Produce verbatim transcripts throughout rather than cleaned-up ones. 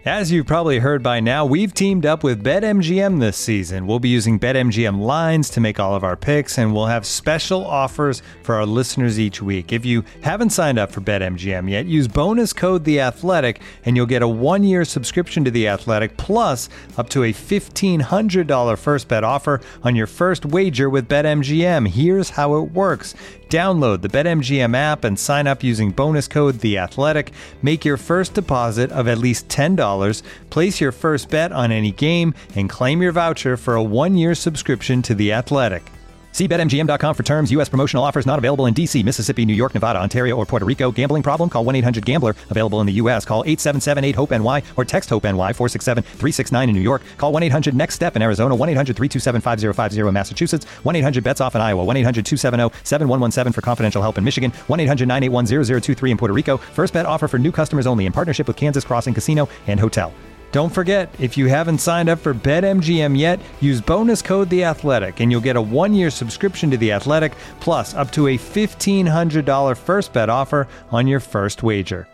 As you've probably heard by now, we've teamed up with BetMGM this season. We'll be using BetMGM lines to make all of our picks, and we'll have special offers for our listeners each week. If you haven't signed up for BetMGM yet, use bonus code The Athletic, and you'll get a one-year subscription to The Athletic, plus up to a fifteen hundred dollars first bet offer on your first wager with BetMGM. Here's how it works. Download the BetMGM app and sign up using bonus code The Athletic. Make your first deposit of at least ten dollars, place your first bet on any game, and claim your voucher for a one-year subscription to The Athletic. See Bet M G M dot com for terms. U S promotional offers not available in D C, Mississippi, New York, Nevada, Ontario, or Puerto Rico. Gambling problem? Call one eight hundred gambler. Available in the U S. Call eight seven seven eight hope N Y or text HOPE-NY four six seven three six nine in New York. Call one eight hundred next step in Arizona. one eight hundred three two seven five zero five zero in Massachusetts. one eight hundred bets off in Iowa. one eight hundred two seven zero seven one one seven for confidential help in Michigan. one eight hundred nine eight one zero zero two three in Puerto Rico. First bet offer for new customers only in partnership with Kansas Crossing Casino and Hotel. Don't forget, if you haven't signed up for BetMGM yet, use bonus code The Athletic, and you'll get a one-year subscription to The Athletic, plus up to a fifteen hundred dollars first bet offer on your first wager.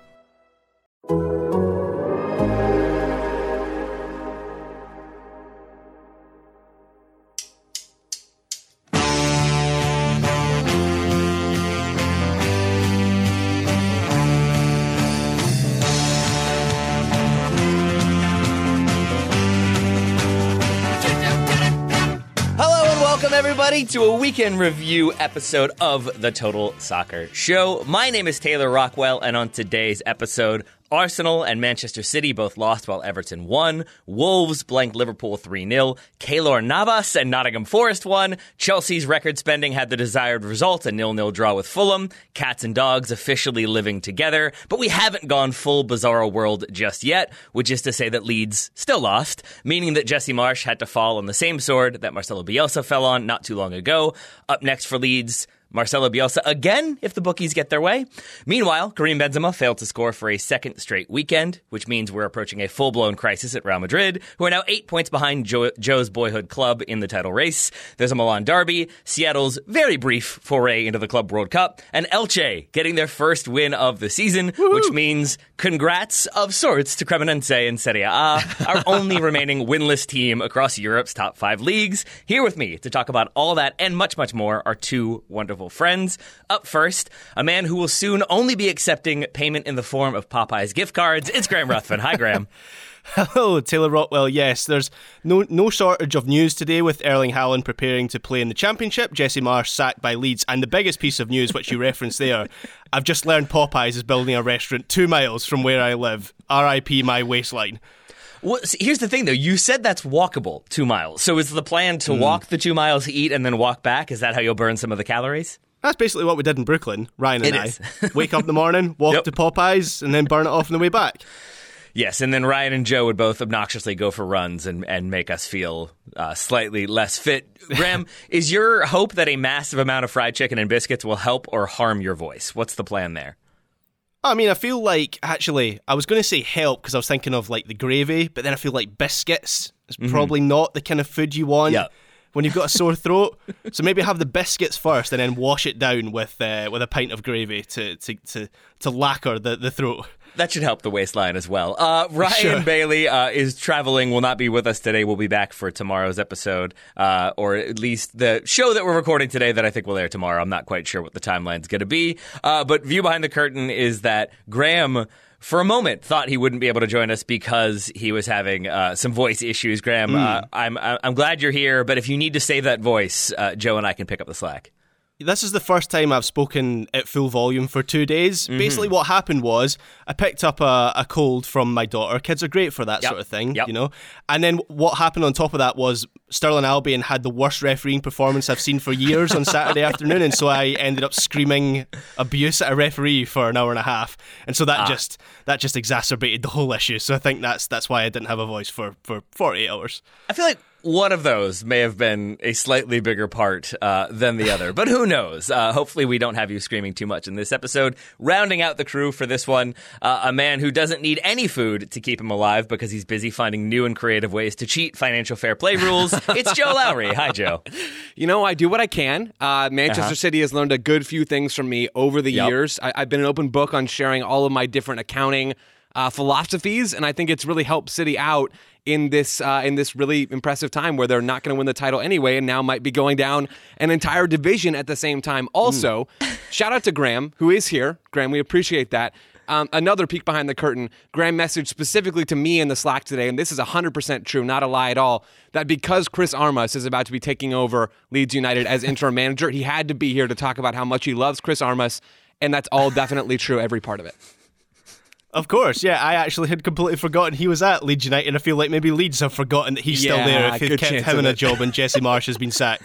Everybody to a weekend review episode of the Total Soccer Show. My name is Taylor Rockwell, and on today's episode, Arsenal and Manchester City both lost while Everton won. Wolves blanked Liverpool three nil. Keylor Navas and Nottingham Forest won. Chelsea's record spending had the desired result, a nil nil draw with Fulham. Cats and dogs officially living together. But we haven't gone full Bizarro World just yet, which is to say that Leeds still lost, meaning that Jesse Marsch had to fall on the same sword that Marcelo Bielsa fell on not too long ago. Up next for Leeds, Marcelo Bielsa again, if the bookies get their way. Meanwhile, Karim Benzema failed to score for a second straight weekend, which means we're approaching a full-blown crisis at Real Madrid, who are now eight points behind Joe, Joe's boyhood club in the title race. There's a Milan derby, Seattle's very brief foray into the Club World Cup, and Elche getting their first win of the season, Woo-hoo! Which means congrats of sorts to Cremonese in Serie A, our only remaining winless team across Europe's top five leagues. Here with me to talk about all that and much, much more are two wonderful friends. Up first, a man who will soon only be accepting payment in the form of Popeye's gift cards. It's Graham Ruthven. Hi, Graham. Hello, Taylor Rockwell. Yes, there's no no shortage of news today with Erling Haaland preparing to play in the Championship, Jesse Marsch sacked by Leeds, and the biggest piece of news, which you referenced there, I've just learned Popeyes is building a restaurant two miles from where I live. R I P my waistline. Well, see, here's the thing, though. You said that's walkable, two miles. So is the plan to mm. walk the two miles, eat, and then walk back? Is that how you'll burn some of the calories? That's basically what we did in Brooklyn, Ryan and it I. Wake up in the morning, walk yep. to Popeyes, and then burn it off on the way back. Yes, and then Ryan and Joe would both obnoxiously go for runs and, and make us feel uh, slightly less fit. Graham, is your hope that a massive amount of fried chicken and biscuits will help or harm your voice? What's the plan there? I mean, I feel like, actually, I was going to say help because I was thinking of, like, the gravy, but then I feel like biscuits is mm-hmm. probably not the kind of food you want yep. when you've got a sore throat. So maybe have the biscuits first and then wash it down with uh, with a pint of gravy to to, to, to lacquer the, the throat. That should help the waistline as well. Uh, Ryan sure. Bailey uh, is traveling, will not be with us today. We'll be back for tomorrow's episode, uh, or at least the show that we're recording today that I think will air tomorrow. I'm not quite sure what the timeline's going to be. Uh, but view behind the curtain is that Graham, for a moment, thought he wouldn't be able to join us because he was having uh, some voice issues. Graham, mm. uh, I'm I'm glad you're here, but if you need to save that voice, uh, Joe and I can pick up the slack. This is the first time I've spoken at full volume for two days. Mm-hmm. Basically what happened was I picked up a, a cold from my daughter. Kids are great for that yep. sort of thing, yep. you know. And then what happened on top of that was Stirling Albion had the worst refereeing performance I've seen for years on Saturday afternoon, and so I ended up screaming abuse at a referee for an hour and a half. And so that ah. just that just exacerbated the whole issue. So I think that's that's why I didn't have a voice for, for forty-eight hours. I feel like one of those may have been a slightly bigger part uh, than the other, but who knows? Uh, hopefully we don't have you screaming too much in this episode. Rounding out the crew for this one, uh, a man who doesn't need any food to keep him alive because he's busy finding new and creative ways to cheat financial fair play rules. It's Joe Lowry. Hi, Joe. You know, I do what I can. Uh, Manchester uh-huh. City has learned a good few things from me over the yep. years. I- I've been an open book on sharing all of my different accounting uh, philosophies, and I think it's really helped City out in this uh, in this really impressive time where they're not going to win the title anyway, and now might be going down an entire division at the same time. Also, mm. shout out to Graham, who is here. Graham, we appreciate that. Um, another peek behind the curtain. Graham messaged specifically to me in the Slack today, and this is one hundred percent true, not a lie at all, that because Chris Armas is about to be taking over Leeds United as interim manager, he had to be here to talk about how much he loves Chris Armas, and that's all definitely true, every part of it. Of course, yeah. I actually had completely forgotten he was at Leeds United, and I feel like maybe Leeds have forgotten that he's yeah, still there if they've kept him in a it. job and Jesse Marsh has been sacked.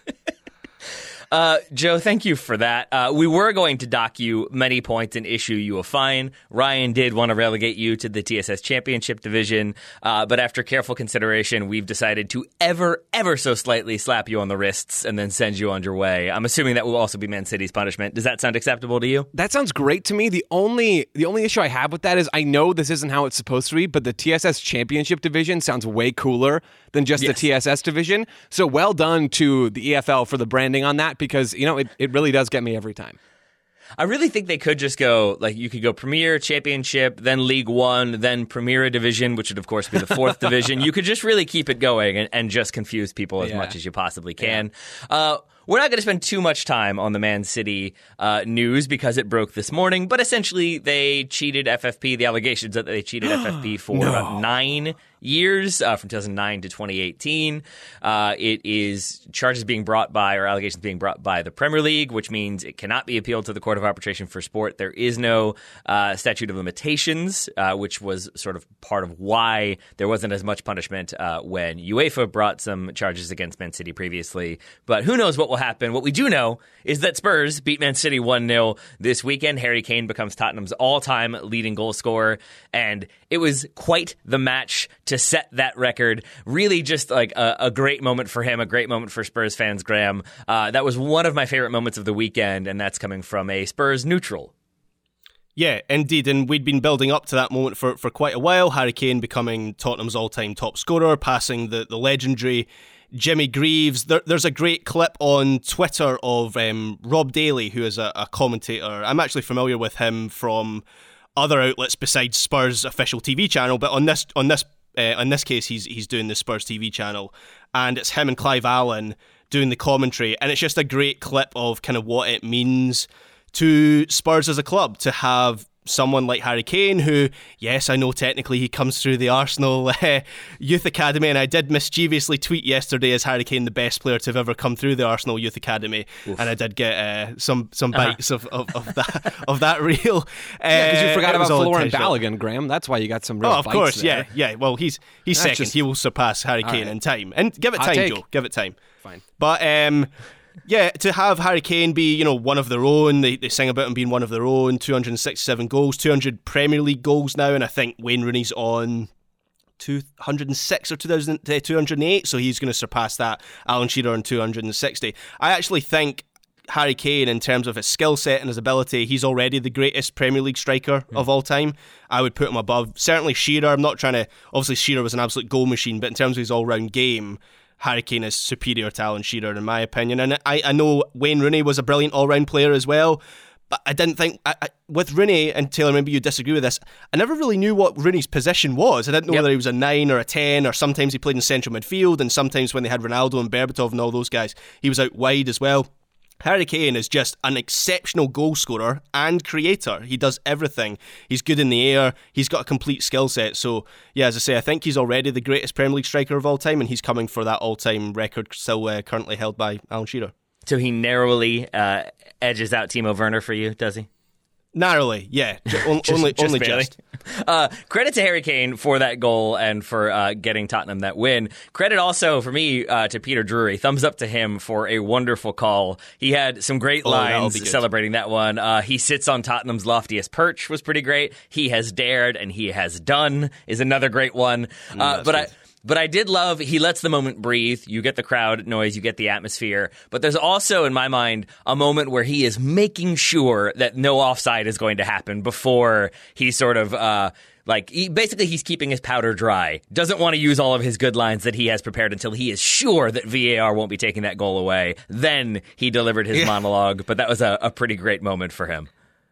Uh, Joe, thank you for that. Uh, we were going to dock you many points and issue you a fine. Ryan did want to relegate you to the T S S Championship Division, uh, but after careful consideration, we've decided to ever, ever so slightly slap you on the wrists and then send you on your way. I'm assuming that will also be Man City's punishment. Does that sound acceptable to you? That sounds great to me. The only the only issue I have with that is I know this isn't how it's supposed to be, but the T S S Championship Division sounds way cooler than just yes. the T S S Division. So well done to the E F L for the branding on that, because, you know, it, it really does get me every time. I really think they could just go, like, you could go Premier, Championship, then League One, then Premier Division, which would, of course, be the fourth division. You could just really keep it going and, and just confuse people as yeah. much as you possibly can. Yeah. Uh, we're not going to spend too much time on the Man City uh, news because it broke this morning, but essentially they cheated F F P. The allegations that they cheated F F P for no. about nine years, uh, from two thousand nine to twenty eighteen. Uh, it is charges being brought by, or allegations being brought by the Premier League, which means it cannot be appealed to the Court of Arbitration for Sport. There is no uh, statute of limitations, uh, which was sort of part of why there wasn't as much punishment uh, when UEFA brought some charges against Man City previously. But who knows what will happen. What we do know is that Spurs beat Man City one nil this weekend. Harry Kane becomes Tottenham's all-time leading goal scorer, and it was quite the match to set that record. Really just like a, a great moment for him, a great moment for Spurs fans, Graham. Uh, that was one of my favorite moments of the weekend, and that's coming from a Spurs neutral. Yeah, indeed, and we'd been building up to that moment for, for quite a while. Harry Kane becoming Tottenham's all-time top scorer, passing the, the legendary Jimmy Greaves. There, there's a great clip on Twitter of um, Rob Daly, who is a, a commentator. I'm actually familiar with him from other outlets besides Spurs' official T V channel, but on this on this uh, in this case, he's he's doing the Spurs T V channel, and it's him and Clive Allen doing the commentary, and it's just a great clip of kind of what it means to Spurs as a club to have someone like Harry Kane, who, yes, I know technically he comes through the Arsenal uh, Youth Academy, and I did mischievously tweet yesterday as Harry Kane the best player to have ever come through the Arsenal Youth Academy. Oof. And I did get uh, some some bites uh-huh. of, of, of that of that reel. Uh, yeah, because you forgot about Florian Balogun, Graham. That's why you got some real Oh, of bites course, there. yeah, yeah. Well, he's he's That's second. just... He will surpass Harry Kane right. in time, and give it Hot time, take. Joe. Give it time. Fine, but um. Yeah, to have Harry Kane be, you know, one of their own, they, they sing about him being one of their own, two hundred sixty-seven goals, two hundred Premier League goals now, and I think Wayne Rooney's on two hundred six or two hundred eight, so he's going to surpass that. Alan Shearer on two hundred sixty. I actually think Harry Kane, in terms of his skill set and his ability, he's already the greatest Premier League striker mm. of all time. I would put him above, certainly Shearer. I'm not trying to, obviously Shearer was an absolute goal machine, but in terms of his all-round game, Harry Kane is superior to Alan Shearer, in my opinion. And I, I know Wayne Rooney was a brilliant all-round player as well, but I didn't think... I, I, with Rooney, and Taylor, maybe you disagree with this, I never really knew what Rooney's position was. I didn't know yep. whether he was a nine or a ten, or sometimes he played in central midfield, and sometimes when they had Ronaldo and Berbatov and all those guys, he was out wide as well. Harry Kane is just an exceptional goal scorer and creator. He does everything. He's good in the air. He's got a complete skill set. So, yeah, as I say, I think he's already the greatest Premier League striker of all time, and he's coming for that all-time record still uh, currently held by Alan Shearer. So he narrowly uh, edges out Timo Werner for you, does he? Narrowly, yeah. O- just, only just only barely. just. Uh, credit to Harry Kane for that goal and for uh, getting Tottenham that win. Credit also for me uh, to Peter Drury. Thumbs up to him for a wonderful call. He had some great oh, lines celebrating that one. Uh, he sits on Tottenham's loftiest perch was pretty great. He has dared and he has done is another great one. Mm, uh, but good. I. But I did love, he lets the moment breathe. You get the crowd noise, you get the atmosphere. But there's also, in my mind, a moment where he is making sure that no offside is going to happen before he sort of, uh, like, he, basically he's keeping his powder dry. Doesn't want to use all of his good lines that he has prepared until he is sure that V A R won't be taking that goal away. Then he delivered his yeah. monologue. But that was a, a pretty great moment for him.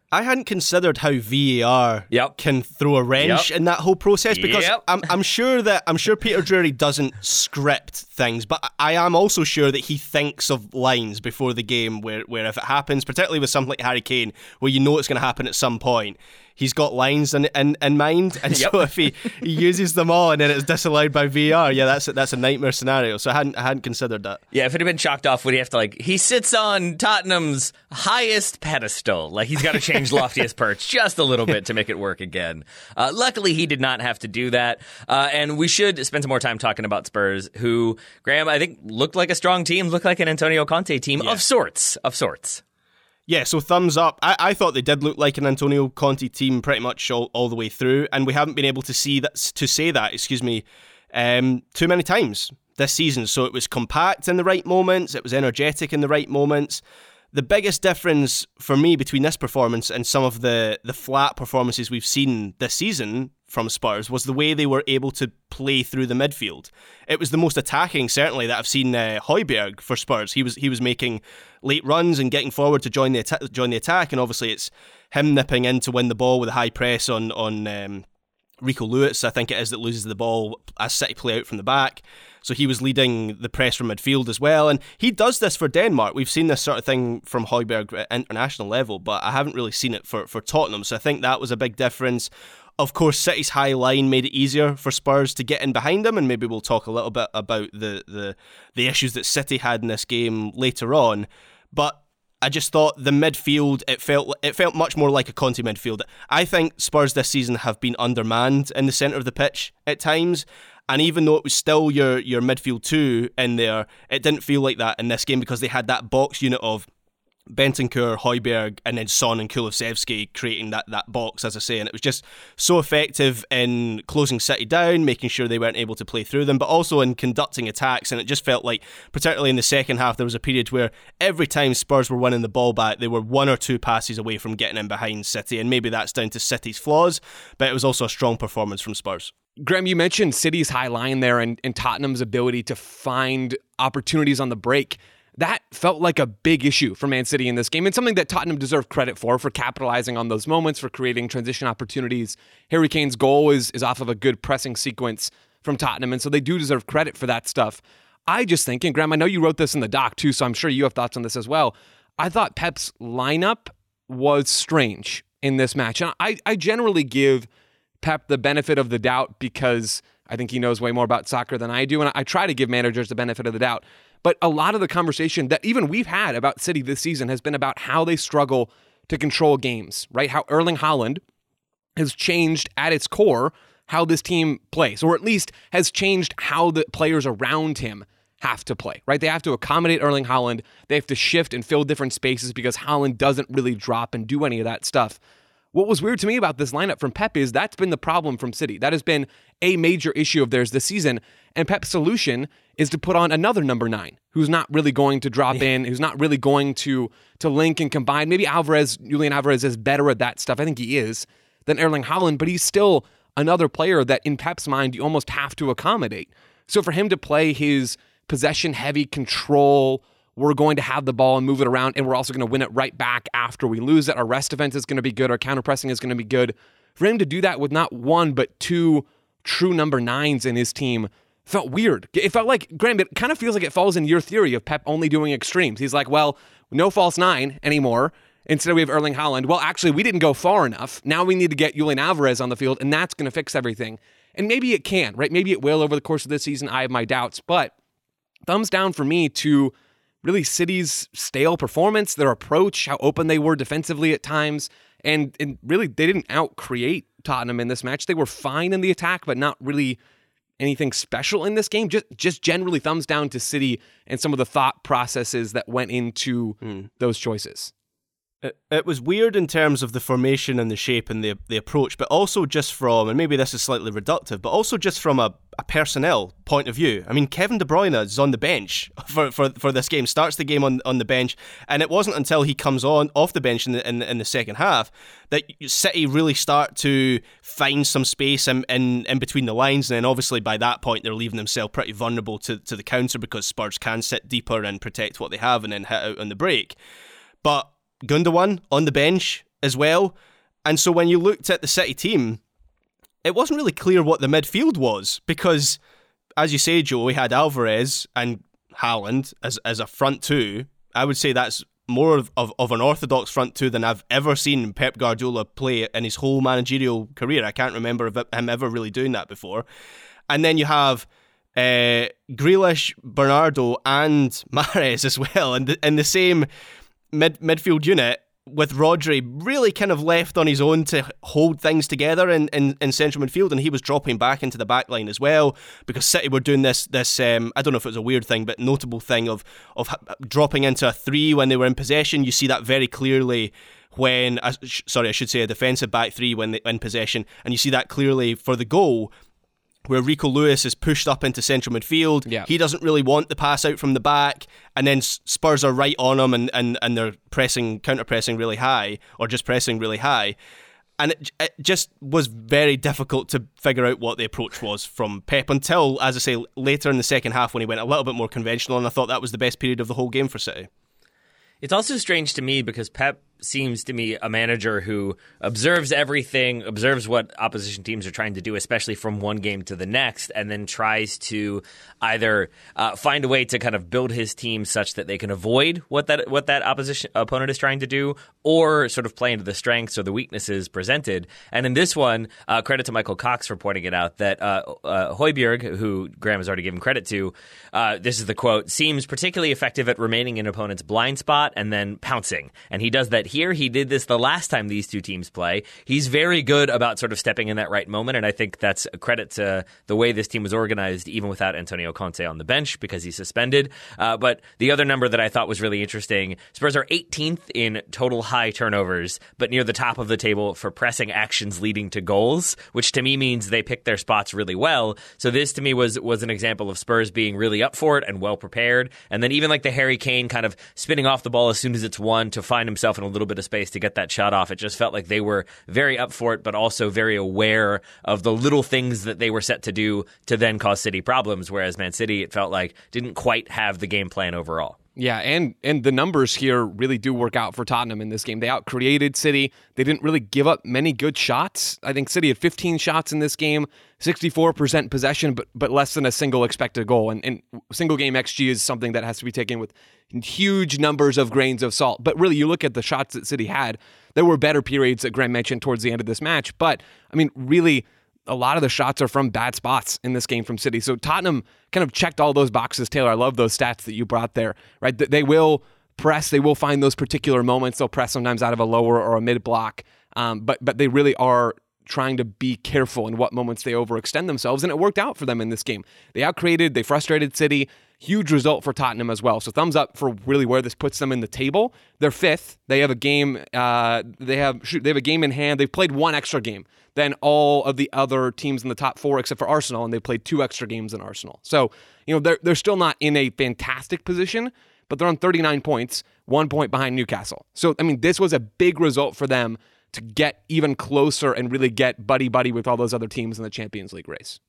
I hadn't considered how V A R Yep. can throw a wrench Yep. in that whole process, because Yep. I'm I'm sure that I'm sure Peter Drury doesn't script things, but I am also sure that he thinks of lines before the game where, where if it happens, particularly with something like Harry Kane, where you know it's going to happen at some point, he's got lines in in, in mind, and Yep. so if he, he uses them all and then it's disallowed by V A R, yeah, that's a, that's a nightmare scenario. So I hadn't I hadn't considered that. Yeah, if it had been chalked off, would he have to, like, he sits on Tottenham's highest pedestal. Like, he's got to change loftiest perch just a little bit to make it work again. Uh, luckily, he did not have to do that. Uh, and we should spend some more time talking about Spurs, who, Graham, I think looked like a strong team, looked like an Antonio Conte team Yeah. of sorts, of sorts. Yeah, so thumbs up. I, I thought they did look like an Antonio Conte team pretty much all, all the way through, and we haven't been able to see that to say that, excuse me, um, too many times this season. So it was compact in the right moments, it was energetic in the right moments. The biggest difference for me between this performance and some of the, the flat performances we've seen this season from Spurs was the way they were able to play through the midfield. It was the most attacking, certainly, that I've seen uh, Højbjerg for Spurs. He was he was making late runs and getting forward to join the atta- join the attack, and obviously it's him nipping in to win the ball with a high press on on um, Rico Lewis, I think it is, that loses the ball as City play out from the back. So he was leading the press from midfield as well. And he does this for Denmark. We've seen this sort of thing from Højbjerg at international level, but I haven't really seen it for, for Tottenham. So I think that was a big difference. Of course, City's high line made it easier for Spurs to get in behind them, and maybe we'll talk a little bit about the the, the issues that City had in this game later on. But I just thought the midfield, it felt it felt much more like a Conte midfield. I think Spurs this season have been undermanned in the centre of the pitch at times, and even though it was still your, your midfield two in there, it didn't feel like that in this game because they had that box unit of Bentancur, Højbjerg, and then Son and Kulusevski creating that, that box, as I say, and it was just so effective in closing City down, making sure they weren't able to play through them, but also in conducting attacks. And it just felt like, particularly in the second half, there was a period where every time Spurs were winning the ball back, they were one or two passes away from getting in behind City, and maybe that's down to City's flaws, but it was also a strong performance from Spurs. Graham, you mentioned City's high line there and, and Tottenham's ability to find opportunities on the break. That felt like a big issue for Man City in this game, and something that Tottenham deserved credit for, for capitalizing on those moments, for creating transition opportunities. Harry Kane's goal is, is off of a good pressing sequence from Tottenham, and so they do deserve credit for that stuff. I just think, and Graham, I know you wrote this in the doc too, so I'm sure you have thoughts on this as well. I thought Pep's lineup was strange in this match, and I, I generally give Pep the benefit of the doubt because I think he knows way more about soccer than I do, and I try to give managers the benefit of the doubt. But a lot of the conversation that even we've had about City this season has been about how they struggle to control games, right? How Erling Haaland has changed at its core how this team plays, or at least has changed how the players around him have to play, right? They have to accommodate Erling Haaland. They have to shift and fill different spaces because Haaland doesn't really drop and do any of that stuff. What was weird to me about this lineup from Pep is that's been the problem from City. That has been a major issue of theirs this season. And Pep's solution is to put on another number nine who's not really going to drop in, who's not really going to to link and combine. Maybe Alvarez, Julian Alvarez is better at that stuff. I think he is than Erling Haaland, but he's still another player that in Pep's mind you almost have to accommodate. So for him to play his possession-heavy control, we're going to have the ball and move it around, and we're also going to win it right back after we lose it. Our rest defense is going to be good. Our counter-pressing is going to be good. For him to do that with not one, but two true number nines in his team felt weird. It felt like, Graham, it kind of feels like it falls in your theory of Pep only doing extremes. He's like, well, no false nine anymore. Instead, we have Erling Haaland. Well, actually, we didn't go far enough. Now we need to get Julian Alvarez on the field, and that's going to fix everything. And maybe it can, right? Maybe it will over the course of this season. I have my doubts. But thumbs down for me to really City's stale performance, their approach, how open they were defensively at times, and, and really they didn't out-create Tottenham in this match. They were fine in the attack, but not really anything special in this game. Just just generally thumbs down to City and some of the thought processes that went into mm. those choices. It, it was weird in terms of the formation and the shape and the the approach, but also just from, and maybe this is slightly reductive, but also just from a, a personnel point of view. I mean, Kevin De Bruyne is on the bench for, for, for this game, starts the game on, on the bench, and it wasn't until he comes on off the bench in the, in, in the second half that City really start to find some space in, in, in between the lines, and then obviously by that point they're leaving themselves pretty vulnerable to, to the counter because Spurs can sit deeper and protect what they have and then hit out on the break. But Gundogan on the bench as well. And so when you looked at the City team, it wasn't really clear what the midfield was, because, as you say, Joe, we had Alvarez and Haaland as, as a front two. I would say that's more of, of, of an orthodox front two than I've ever seen Pep Guardiola play in his whole managerial career. I can't remember him ever really doing that before. And then you have uh, Grealish, Bernardo, and Mahrez as well, in the, in the same mid midfield unit, with Rodri really kind of left on his own to hold things together in, in, in central midfield, and he was dropping back into the back line as well, because City were doing this, this um, I don't know if it was a weird thing, but notable thing of, of dropping into a three when they were in possession. You see that very clearly when, uh, sorry, I should say a defensive back three when they in possession, and you see that clearly for the goal, where Rico Lewis is pushed up into central midfield. Yeah. He doesn't really want the pass out from the back, and then Spurs are right on him, and, and, and they're pressing, counter-pressing really high, or just pressing really high. And it, it just was very difficult to figure out what the approach was from Pep until, as I say, later in the second half when he went a little bit more conventional, and I thought that was the best period of the whole game for City. It's also strange to me because Pep seems to me a manager who observes everything, observes what opposition teams are trying to do, especially from one game to the next, and then tries to either uh, find a way to kind of build his team such that they can avoid what that what that opposition opponent is trying to do, or sort of play into the strengths or the weaknesses presented. And in this one, uh, credit to Michael Cox for pointing it out, that uh, uh, Højbjerg, who Graham has already given credit to, uh, this is the quote, seems particularly effective at remaining in opponent's blind spot and then pouncing. And he does that here. He did this the last time these two teams play. He's very good about sort of stepping in that right moment, and I think that's a credit to the way this team was organized, even without Antonio Conte on the bench because he's suspended. Uh, but the other number that I thought was really interesting, Spurs are eighteenth in total high turnovers, but near the top of the table for pressing actions leading to goals, which to me means they picked their spots really well. So this to me was was an example of Spurs being really up for it and well prepared. And then even like the Harry Kane kind of spinning off the ball as soon as it's won to find himself in a little bit of space to get that shot off. It just felt like they were very up for it, but also very aware of the little things that they were set to do to then cause City problems, whereas Man City, it felt like, didn't quite have the game plan overall. Yeah, and and the numbers here really do work out for Tottenham in this game. They out-created City. They didn't really give up many good shots. I think City had fifteen shots in this game, sixty-four percent possession, but but less than a single expected goal. And, and single-game X G is something that has to be taken with huge numbers of grains of salt. But really, you look at the shots that City had, there were better periods that Graham mentioned towards the end of this match. But, I mean, really, a lot of the shots are from bad spots in this game from City. So Tottenham kind of checked all those boxes. Taylor, I love those stats that you brought there, right? They will press. They will find those particular moments. They'll press sometimes out of a lower or a mid block. Um, but but they really are trying to be careful in what moments they overextend themselves. And it worked out for them in this game. They outcreated, they frustrated City. Huge result for Tottenham as well. So thumbs up for really where this puts them in the table. They're fifth. They have a game. Uh, they have shoot, they have a game in hand. They've played one extra game than all of the other teams in the top four, except for Arsenal, and they played two extra games than Arsenal. So you know they're they're still not in a fantastic position, but they're on thirty-nine points, one point behind Newcastle. So I mean, this was a big result for them to get even closer and really get buddy buddy with all those other teams in the Champions League race.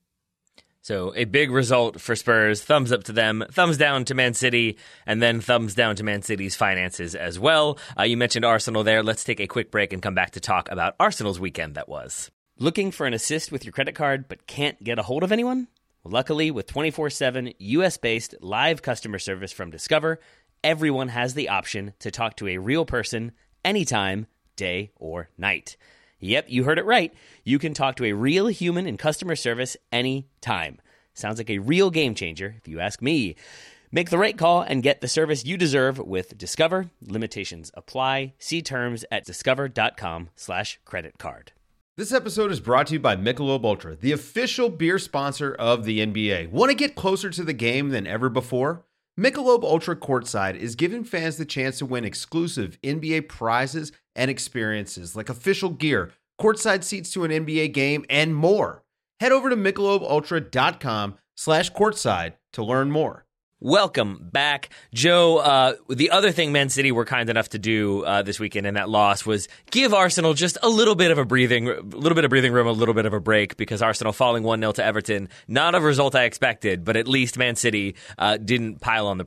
So a big result for Spurs. Thumbs up to them. Thumbs down to Man City. And then thumbs down to Man City's finances as well. Uh, you mentioned Arsenal there. Let's take a quick break and come back to talk about Arsenal's weekend that was. Looking for an assist with your credit card but can't get a hold of anyone? Well, luckily, with twenty-four seven U S-based live customer service from Discover, everyone has the option to talk to a real person anytime, day or night. Yep, you heard it right. You can talk to a real human in customer service anytime. Sounds like a real game changer, if you ask me. Make the right call and get the service you deserve with Discover. Limitations apply. See terms at discover.com slash credit card. This episode is brought to you by Michelob Ultra, the official beer sponsor of the N B A. Want to get closer to the game than ever before? Michelob Ultra Courtside is giving fans the chance to win exclusive N B A prizes and experiences like official gear, courtside seats to an N B A game, and more. Head over to michelobultra.com slash courtside to learn more. Welcome back. Joe, uh, the other thing Man City were kind enough to do uh, this weekend in that loss was give Arsenal just a little bit of a breathing, a little bit of breathing room, a little bit of a break, because Arsenal falling one nil to Everton, not a result I expected, but at least Man City uh, didn't pile on the pressure.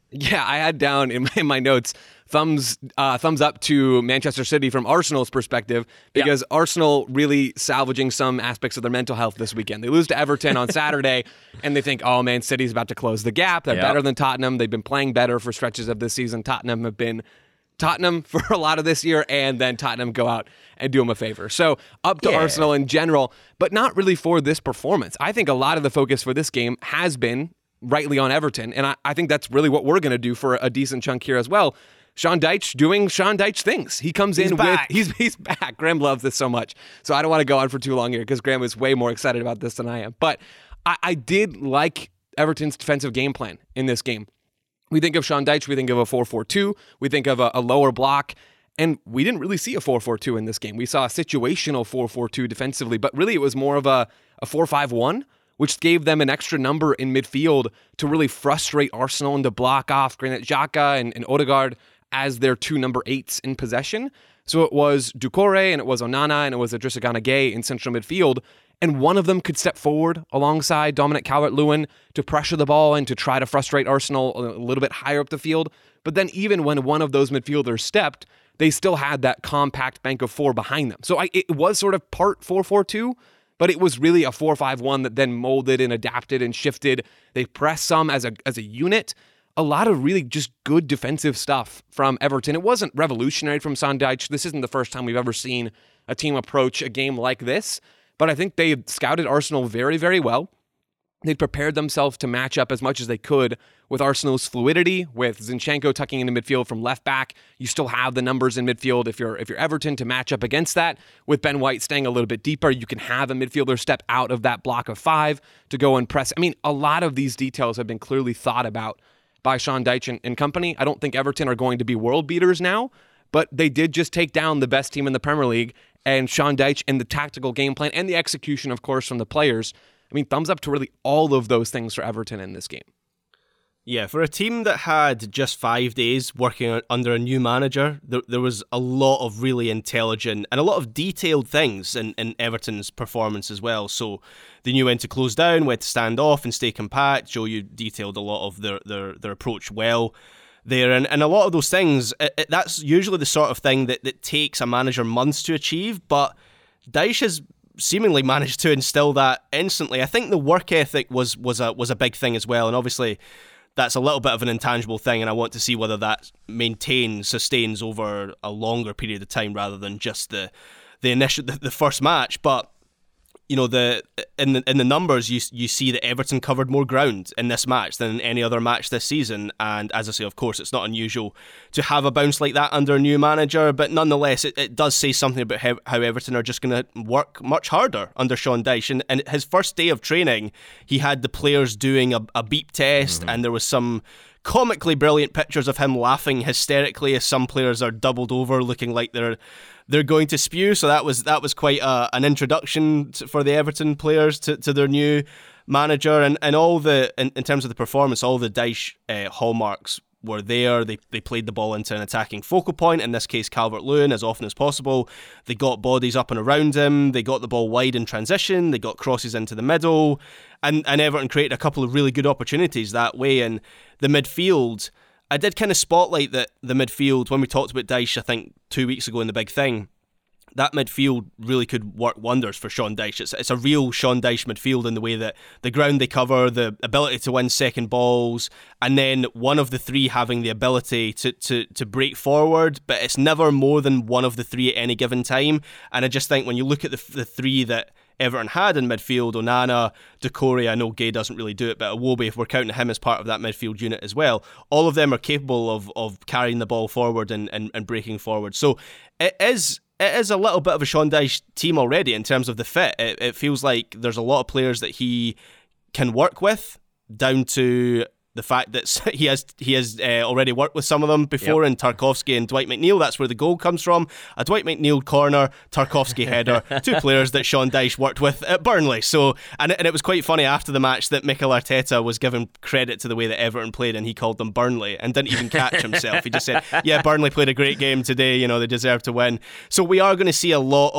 Yeah, I had down in my, in my notes thumbs uh, thumbs up to Manchester City from Arsenal's perspective because yep. Arsenal really salvaging some aspects of their mental health this weekend. They lose to Everton on Saturday, and they think, oh man, City's about to close the gap. They're yep. better than Tottenham. They've been playing better for stretches of this season. Tottenham have been Tottenham for a lot of this year, and then Tottenham go out and do them a favor. So up to yeah. Arsenal in general, but not really for this performance. I think a lot of the focus for this game has been rightly on Everton, and I, I think that's really what we're going to do for a decent chunk here as well. Sean Dyche doing Sean Dyche things. He comes he's in back. with he's he's back. Graham loves this so much, so I don't want to go on for too long here because Graham is way more excited about this than I am. But I, I did like Everton's defensive game plan in this game. We think of Sean Dyche, we think of a four four two, we think of a, a lower block, and we didn't really see a four four two in this game. We saw a situational four four two defensively, but really it was more of a, a four five one, which gave them an extra number in midfield to really frustrate Arsenal and to block off Granit Xhaka and, and Odegaard as their two number eights in possession. So it was Doucouré and it was Onana and it was Idrissa Gana Gueye in central midfield, and one of them could step forward alongside Dominic Calvert-Lewin to pressure the ball and to try to frustrate Arsenal a little bit higher up the field. But then even when one of those midfielders stepped, they still had that compact bank of four behind them. So I, it was sort of part four four two, but it was really a four five one that then molded and adapted and shifted. They pressed some as a as a unit. A lot of really just good defensive stuff from Everton. It wasn't revolutionary from Sean Dyche. This isn't the first time we've ever seen a team approach a game like this, but I think they scouted Arsenal very, very well. They'd prepared themselves to match up as much as they could with Arsenal's fluidity, with Zinchenko tucking into midfield from left back. You still have the numbers in midfield if you're if you're Everton to match up against that. With Ben White staying a little bit deeper, you can have a midfielder step out of that block of five to go and press. I mean, a lot of these details have been clearly thought about by Sean Dyche and, and company. I don't think Everton are going to be world beaters now, but they did just take down the best team in the Premier League, and Sean Dyche and the tactical game plan and the execution, of course, from the players. I mean, thumbs up to really all of those things for Everton in this game. Yeah, for a team that had just five days working under a new manager, there, there was a lot of really intelligent and a lot of detailed things in, in Everton's performance as well. So they knew when to close down, when to stand off and stay compact. Joe, you detailed a lot of their, their, their approach well there. And, and a lot of those things, it, it, that's usually the sort of thing that, that takes a manager months to achieve. But Dyche has seemingly managed to instill that instantly. I think the work ethic was was a was a big thing as well. And obviously that's a little bit of an intangible thing, and I want to see whether that maintains, sustains over a longer period of time rather than just the the initial the, the first match. But you know, the in the in the numbers, you you see that Everton covered more ground in this match than in any other match this season. And as I say, of course, it's not unusual to have a bounce like that under a new manager, but nonetheless, it, it does say something about how, how Everton are just going to work much harder under Sean Dyche. And, and his first day of training, he had the players doing a, a beep test, mm-hmm. and there was some comically brilliant pictures of him laughing hysterically as some players are doubled over, looking like they're they're going to spew. So that was that was quite a, an introduction to, for the Everton players to, to their new manager, and and all the in, in terms of the performance, all the Dyche uh, hallmarks were there. They they played the ball into an attacking focal point, in this case Calvert-Lewin, as often as possible. They got bodies up and around him. They got the ball wide in transition. They got crosses into the middle, and and Everton created a couple of really good opportunities that way. And the midfield, I did kind of spotlight that the midfield when we talked about Dyche, I think two weeks ago in the big thing. That midfield really could work wonders for Sean Dyche. It's, it's a real Sean Dyche midfield in the way that the ground they cover, the ability to win second balls, and then one of the three having the ability to, to, to break forward, but it's never more than one of the three at any given time. And I just think when you look at the, the three that Everton had in midfield, Onana, Doucouré, I know Gueye doesn't really do it, but Iwobi, if we're counting him as part of that midfield unit as well, all of them are capable of of carrying the ball forward and, and, and breaking forward. So it is... It is a little bit of a Sean Dyche team already in terms of the fit. It, it feels like there's a lot of players that he can work with, down to the fact that he has he has uh, already worked with some of them before, yep. in Tarkowski and Dwight McNeil. That's where the goal comes from. A Dwight McNeil corner, Tarkowski header, two players that Sean Dyche worked with at Burnley. So, and it, and it was quite funny after the match that Mikel Arteta was giving credit to the way that Everton played, and he called them Burnley and didn't even catch himself. He just said, yeah, Burnley played a great game today, you know, they deserve to win. So we are going to see a lot of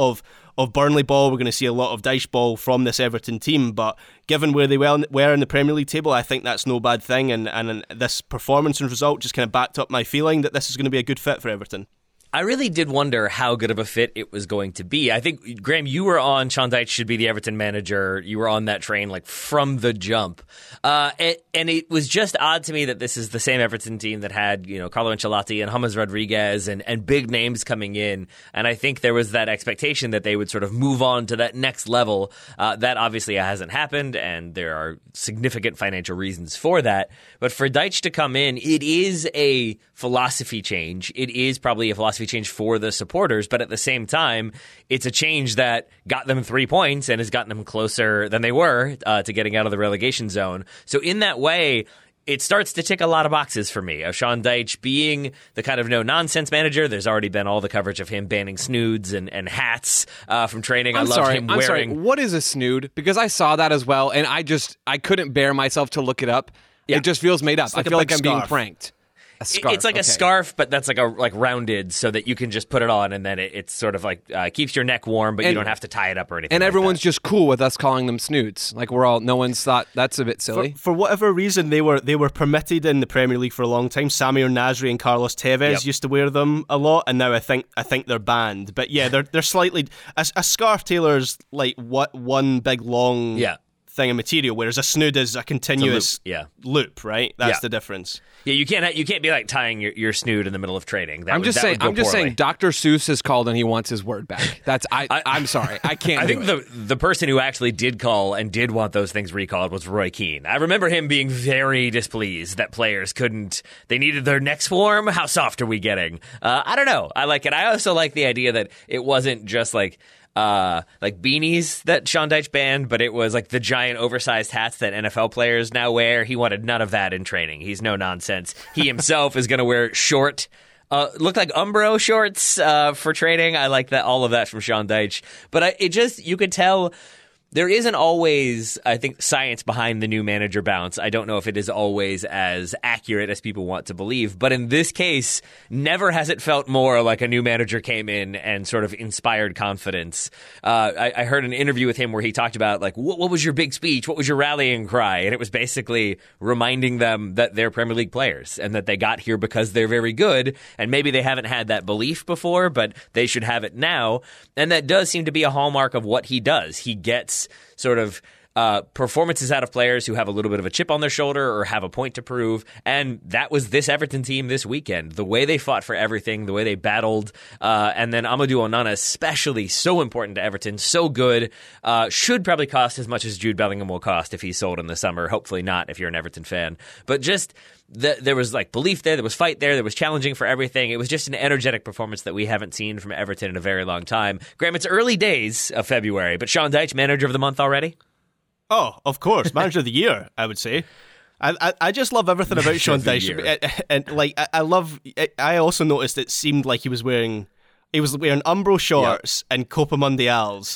of Burnley ball. We're going to see a lot of Dyche ball from this Everton team. But given where they were in the Premier League table, I think that's no bad thing. And, and this performance and result just kind of backed up my feeling that this is going to be a good fit for Everton. I really did wonder how good of a fit it was going to be. I think, Graham, you were on Sean Dyche should be the Everton manager. You were on that train like from the jump. Uh, and, and it was just odd to me that this is the same Everton team that had, you know, Carlo Ancelotti and James Rodriguez and, and big names coming in. And I think there was that expectation that they would sort of move on to that next level. Uh, that obviously hasn't happened, and there are significant financial reasons for that. But for Dyche to come in, it is a philosophy change. It is probably a philosophy change for the supporters, but at the same time, it's a change that got them three points and has gotten them closer than they were uh, to getting out of the relegation zone. So in that way, it starts to tick a lot of boxes for me of Sean Dyche being the kind of no-nonsense manager. There's already been all the coverage of him banning snoods and, and hats uh, from training. I'm I love sorry, him I'm wearing... sorry. What is a snood? Because I saw that as well, and I just I couldn't bear myself to look it up. Yeah. It just feels made up. like I a feel like big I'm being scarf. pranked. A scarf. It's like okay. a scarf, but that's like a like rounded, so that you can just put it on, and then it, it's sort of like uh, keeps your neck warm, but And- you don't have to tie it up or anything. And like everyone's that. just cool with us calling them snoods. Like we're all, no one's thought that's a bit silly. For, for whatever reason, they were they were permitted in the Premier League for a long time. Samir Nasri and Carlos Tevez Yep. used to wear them a lot, and now I think I think they're banned. But yeah, they're they're slightly a, a scarf tailor's like what one big long Yeah. thing of material, whereas a snood is a continuous loop, yeah. loop, right? That's Yeah. the difference. Yeah, you can't ha- you can't be like tying your, your snood in the middle of training. That I'm would, just that saying. would go I'm just poorly. saying. Doctor Seuss has called and he wants his word back. That's I. I I'm sorry. I can't. I do think it. the the person who actually did call and did want those things recalled was Roy Keane. I remember him being very displeased that players couldn't. They needed their necks warm. How soft are we getting? Uh, I don't know. I like it. I also like the idea that it wasn't just like. Uh, like beanies that Sean Dyche banned, but it was like the giant oversized hats that N F L players now wear. He wanted none of that in training. He's no nonsense. He himself is going to wear short, uh, look like Umbro shorts uh, for training. I like that, all of that from Sean Dyche. But I, it just, you could tell there isn't always, I think, science behind the new manager bounce. I don't know if it is always as accurate as people want to believe. But in this case, never has it felt more like a new manager came in and sort of inspired confidence. Uh, I, I heard an interview with him where he talked about, like, what, what was your big speech? What was your rallying cry? And it was basically reminding them that they're Premier League players and that they got here because they're very good. And maybe they haven't had that belief before, but they should have it now. And that does seem to be a hallmark of what he does. He gets sort of uh, performances out of players who have a little bit of a chip on their shoulder or have a point to prove. And that was this Everton team this weekend. The way they fought for everything, the way they battled. Uh, and then Amadou Onana, especially so important to Everton, so good. Uh, should probably cost as much as Jude Bellingham will cost if he's sold in the summer. Hopefully not if you're an Everton fan. But just... The, there was like belief there, there was fight there, there was challenging for everything. It was just an energetic performance that we haven't seen from Everton in a very long time. Graham, it's early days of February, but Sean Dyche, manager of the month already? Oh, of course, manager of the year, I would say. I, I I just love everything about Sean of the Dyche, year. and, and like I, I love. I also noticed it seemed like he was wearing, he was wearing Umbro shorts and Copa Mundials,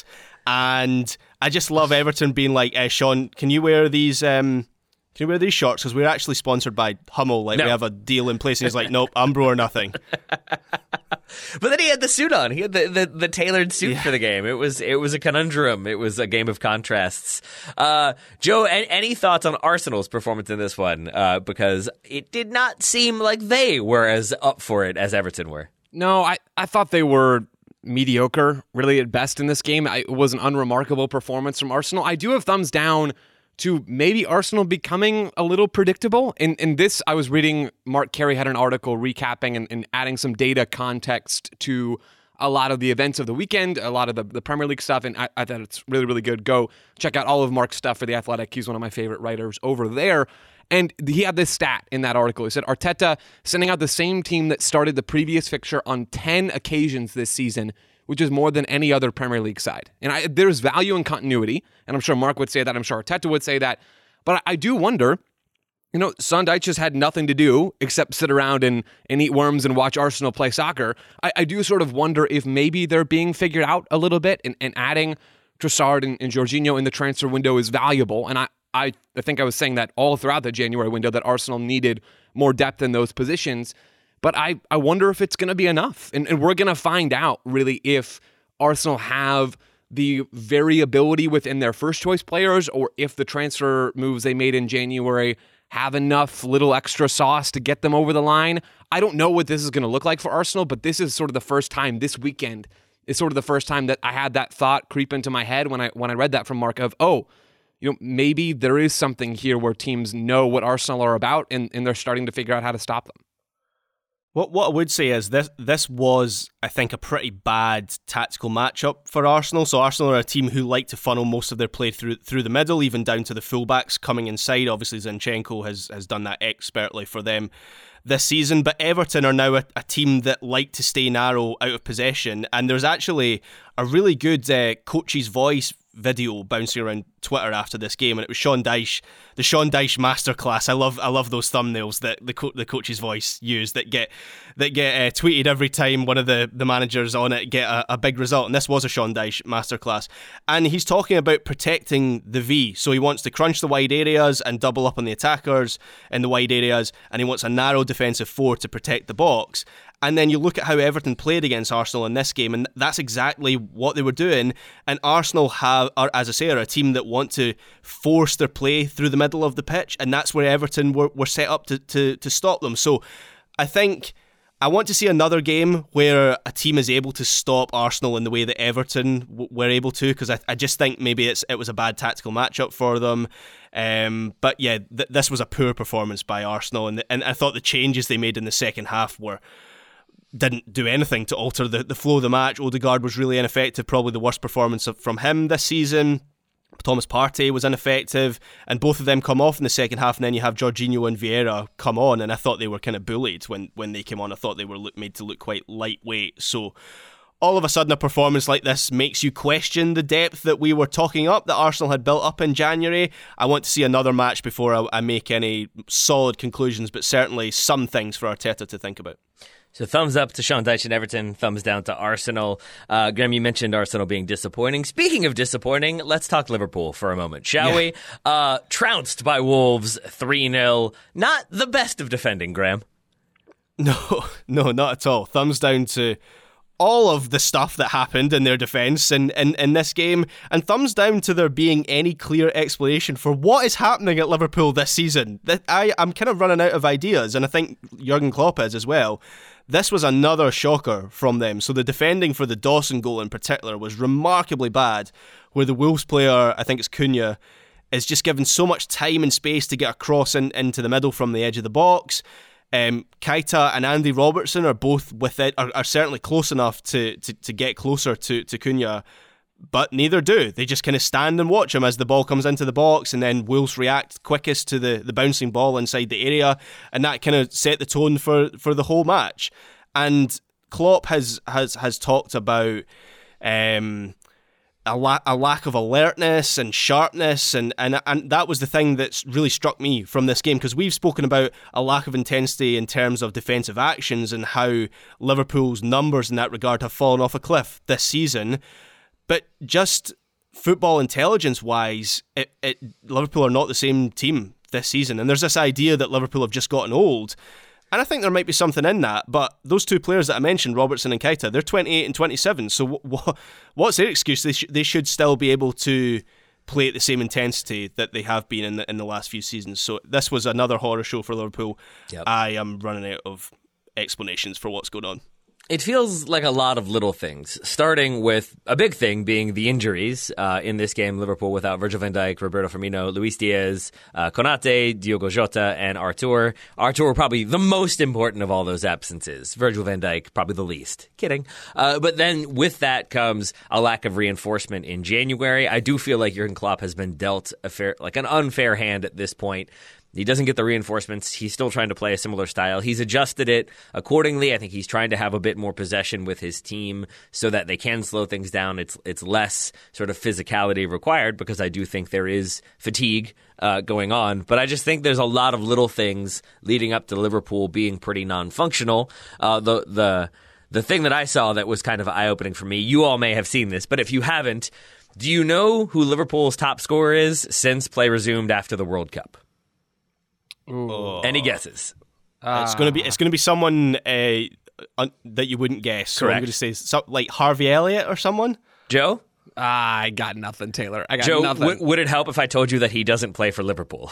and I just love Everton being like, eh, Sean, can you wear these? Um, Can you wear these shorts? Because we're actually sponsored by Hummel. Like No. we have a deal in place, and he's like, nope, Umbro or nothing. But then he had the suit on. He had the, the, the tailored suit Yeah. for the game. It was it was a conundrum. It was a game of contrasts. Uh, Joe, any, any thoughts on Arsenal's performance in this one? Uh, because it did not seem like they were as up for it as Everton were. No, I, I thought they were mediocre, really at best in this game. I, it was an unremarkable performance from Arsenal. I do have thumbs down to maybe Arsenal becoming a little predictable. In in this, I was reading, Mark Carey had an article recapping and, and adding some data context to a lot of the events of the weekend, a lot of the, the Premier League stuff, and I, I thought it's really, really good. Go check out all of Mark's stuff for The Athletic. He's one of my favorite writers over there. And he had this stat in that article. He said, Arteta sending out the same team that started the previous fixture on ten occasions this season, which is more than any other Premier League side. And I, there's value in continuity, and I'm sure Mark would say that, I'm sure Arteta would say that, but I, I do wonder, you know, Sean Dyche has had nothing to do except sit around and, and eat worms and watch Arsenal play soccer. I, I do sort of wonder if maybe they're being figured out a little bit, and, and adding Trossard and, and Jorginho in the transfer window is valuable, and I, I, I think I was saying that all throughout the January window, that Arsenal needed more depth in those positions. But I, I wonder if it's going to be enough. And, and we're going to find out, really, if Arsenal have the variability within their first choice players, or if the transfer moves they made in January have enough little extra sauce to get them over the line. I don't know what this is going to look like for Arsenal, but this is sort of the first time this weekend is sort of the first time that I had that thought creep into my head when I when I read that from Mark of, oh, you know, maybe there is something here where teams know what Arsenal are about and, and they're starting to figure out how to stop them. What what I would say is this this was, I think, a pretty bad tactical matchup for Arsenal. So Arsenal are a team who like to funnel most of their play through through the middle, even down to the fullbacks coming inside. Obviously, Zinchenko has, has done that expertly for them this season. But Everton are now a, a team that like to stay narrow out of possession. And there's actually a really good uh, coach's voice video bouncing around Twitter after this game, and it was Sean Dyche, the Sean Dyche masterclass. I love, I love those thumbnails that the co- the coach's voice used that get that get uh, tweeted every time one of the, the managers on it get a, a big result. And this was a Sean Dyche masterclass, and he's talking about protecting the V. So he wants to crunch the wide areas and double up on the attackers in the wide areas, and he wants a narrow defensive four to protect the box. And then you look at how Everton played against Arsenal in this game, and that's exactly what they were doing. And Arsenal have, are, as I say, are a team that want to force their play through the middle of the pitch, and that's where Everton were, were set up to, to, to stop them. So I think I want to see another game where a team is able to stop Arsenal in the way that Everton w- were able to, because I, I just think maybe it's it was a bad tactical matchup for them. Um, but yeah, th- this was a poor performance by Arsenal, and, the, and I thought the changes they made in the second half were didn't do anything to alter the, the flow of the match. Odegaard was really ineffective, probably the worst performance of, from him this season. Thomas Partey was ineffective, and both of them come off in the second half, and then you have Jorginho and Vieira come on, and I thought they were kind of bullied when, when they came on. I thought they were look, made to look quite lightweight. So all of a sudden a performance like this makes you question the depth that we were talking up, that Arsenal had built up in January. I want to see another match before I, I make any solid conclusions, but certainly some things for Arteta to think about. So thumbs up to Sean Dyche and Everton, thumbs down to Arsenal. Uh, Graham, you mentioned Arsenal being disappointing. Speaking of disappointing, let's talk Liverpool for a moment, shall yeah. we? Uh, trounced by Wolves three nil. Not the best of defending, Graham. No, no, not at all. Thumbs down to all of the stuff that happened in their defence in, in, in this game, and thumbs down to there being any clear explanation for what is happening at Liverpool this season. That I, I'm kind of running out of ideas, and I think Jurgen Klopp is as well. This was another shocker from them. So the defending for the Dawson goal in particular was remarkably bad, where the Wolves player, I think it's Cunha, is just given so much time and space to get across in, into the middle from the edge of the box. Um, Keita and Andy Robertson are both with it, are, are certainly close enough to, to, to get closer to, to Cunha, but neither do. They just kind of stand and watch him as the ball comes into the box, and then Wolves react quickest to the, the bouncing ball inside the area, and that kind of set the tone for, for the whole match. And Klopp has has, has talked about um, a, la- a lack of alertness and sharpness, and, and, and that was the thing that's really struck me from this game, because we've spoken about a lack of intensity in terms of defensive actions and how Liverpool's numbers in that regard have fallen off a cliff this season. But just football intelligence-wise, it, it, Liverpool are not the same team this season. And there's this idea that Liverpool have just gotten old. And I think there might be something in that. But those two players that I mentioned, Robertson and Keita, they're twenty-eight and twenty-seven. So w- w- what's their excuse? They, sh- they should still be able to play at the same intensity that they have been in the, in the last few seasons. So this was another horror show for Liverpool. Yep. I am running out of explanations for what's going on. It feels like a lot of little things, starting with a big thing being the injuries uh, in this game. Liverpool without Virgil van Dijk, Roberto Firmino, Luis Diaz, uh, Konate, Diogo Jota, and Artur. Artur probably the most important of all those absences. Virgil van Dijk probably the least. Kidding. Uh, but then with that comes a lack of reinforcement in January. I do feel like Jurgen Klopp has been dealt a fair, like an unfair hand at this point. He doesn't get the reinforcements. He's still trying to play a similar style. He's adjusted it accordingly. I think he's trying to have a bit more possession with his team so that they can slow things down. It's it's less sort of physicality required, because I do think there is fatigue uh, going on. But I just think there's a lot of little things leading up to Liverpool being pretty non-functional. Uh, the the the thing that I saw that was kind of eye-opening for me, you all may have seen this, but if you haven't, do you know who Liverpool's top scorer is since play resumed after the World Cup? Ooh. Any guesses? Uh, it's gonna be it's gonna be someone uh, uh, that you wouldn't guess. So Correct. I'm going to say so, like Harvey Elliott or someone. Joe? I got nothing, Taylor. I got Joe, nothing. w- would it help if I told you that he doesn't play for Liverpool?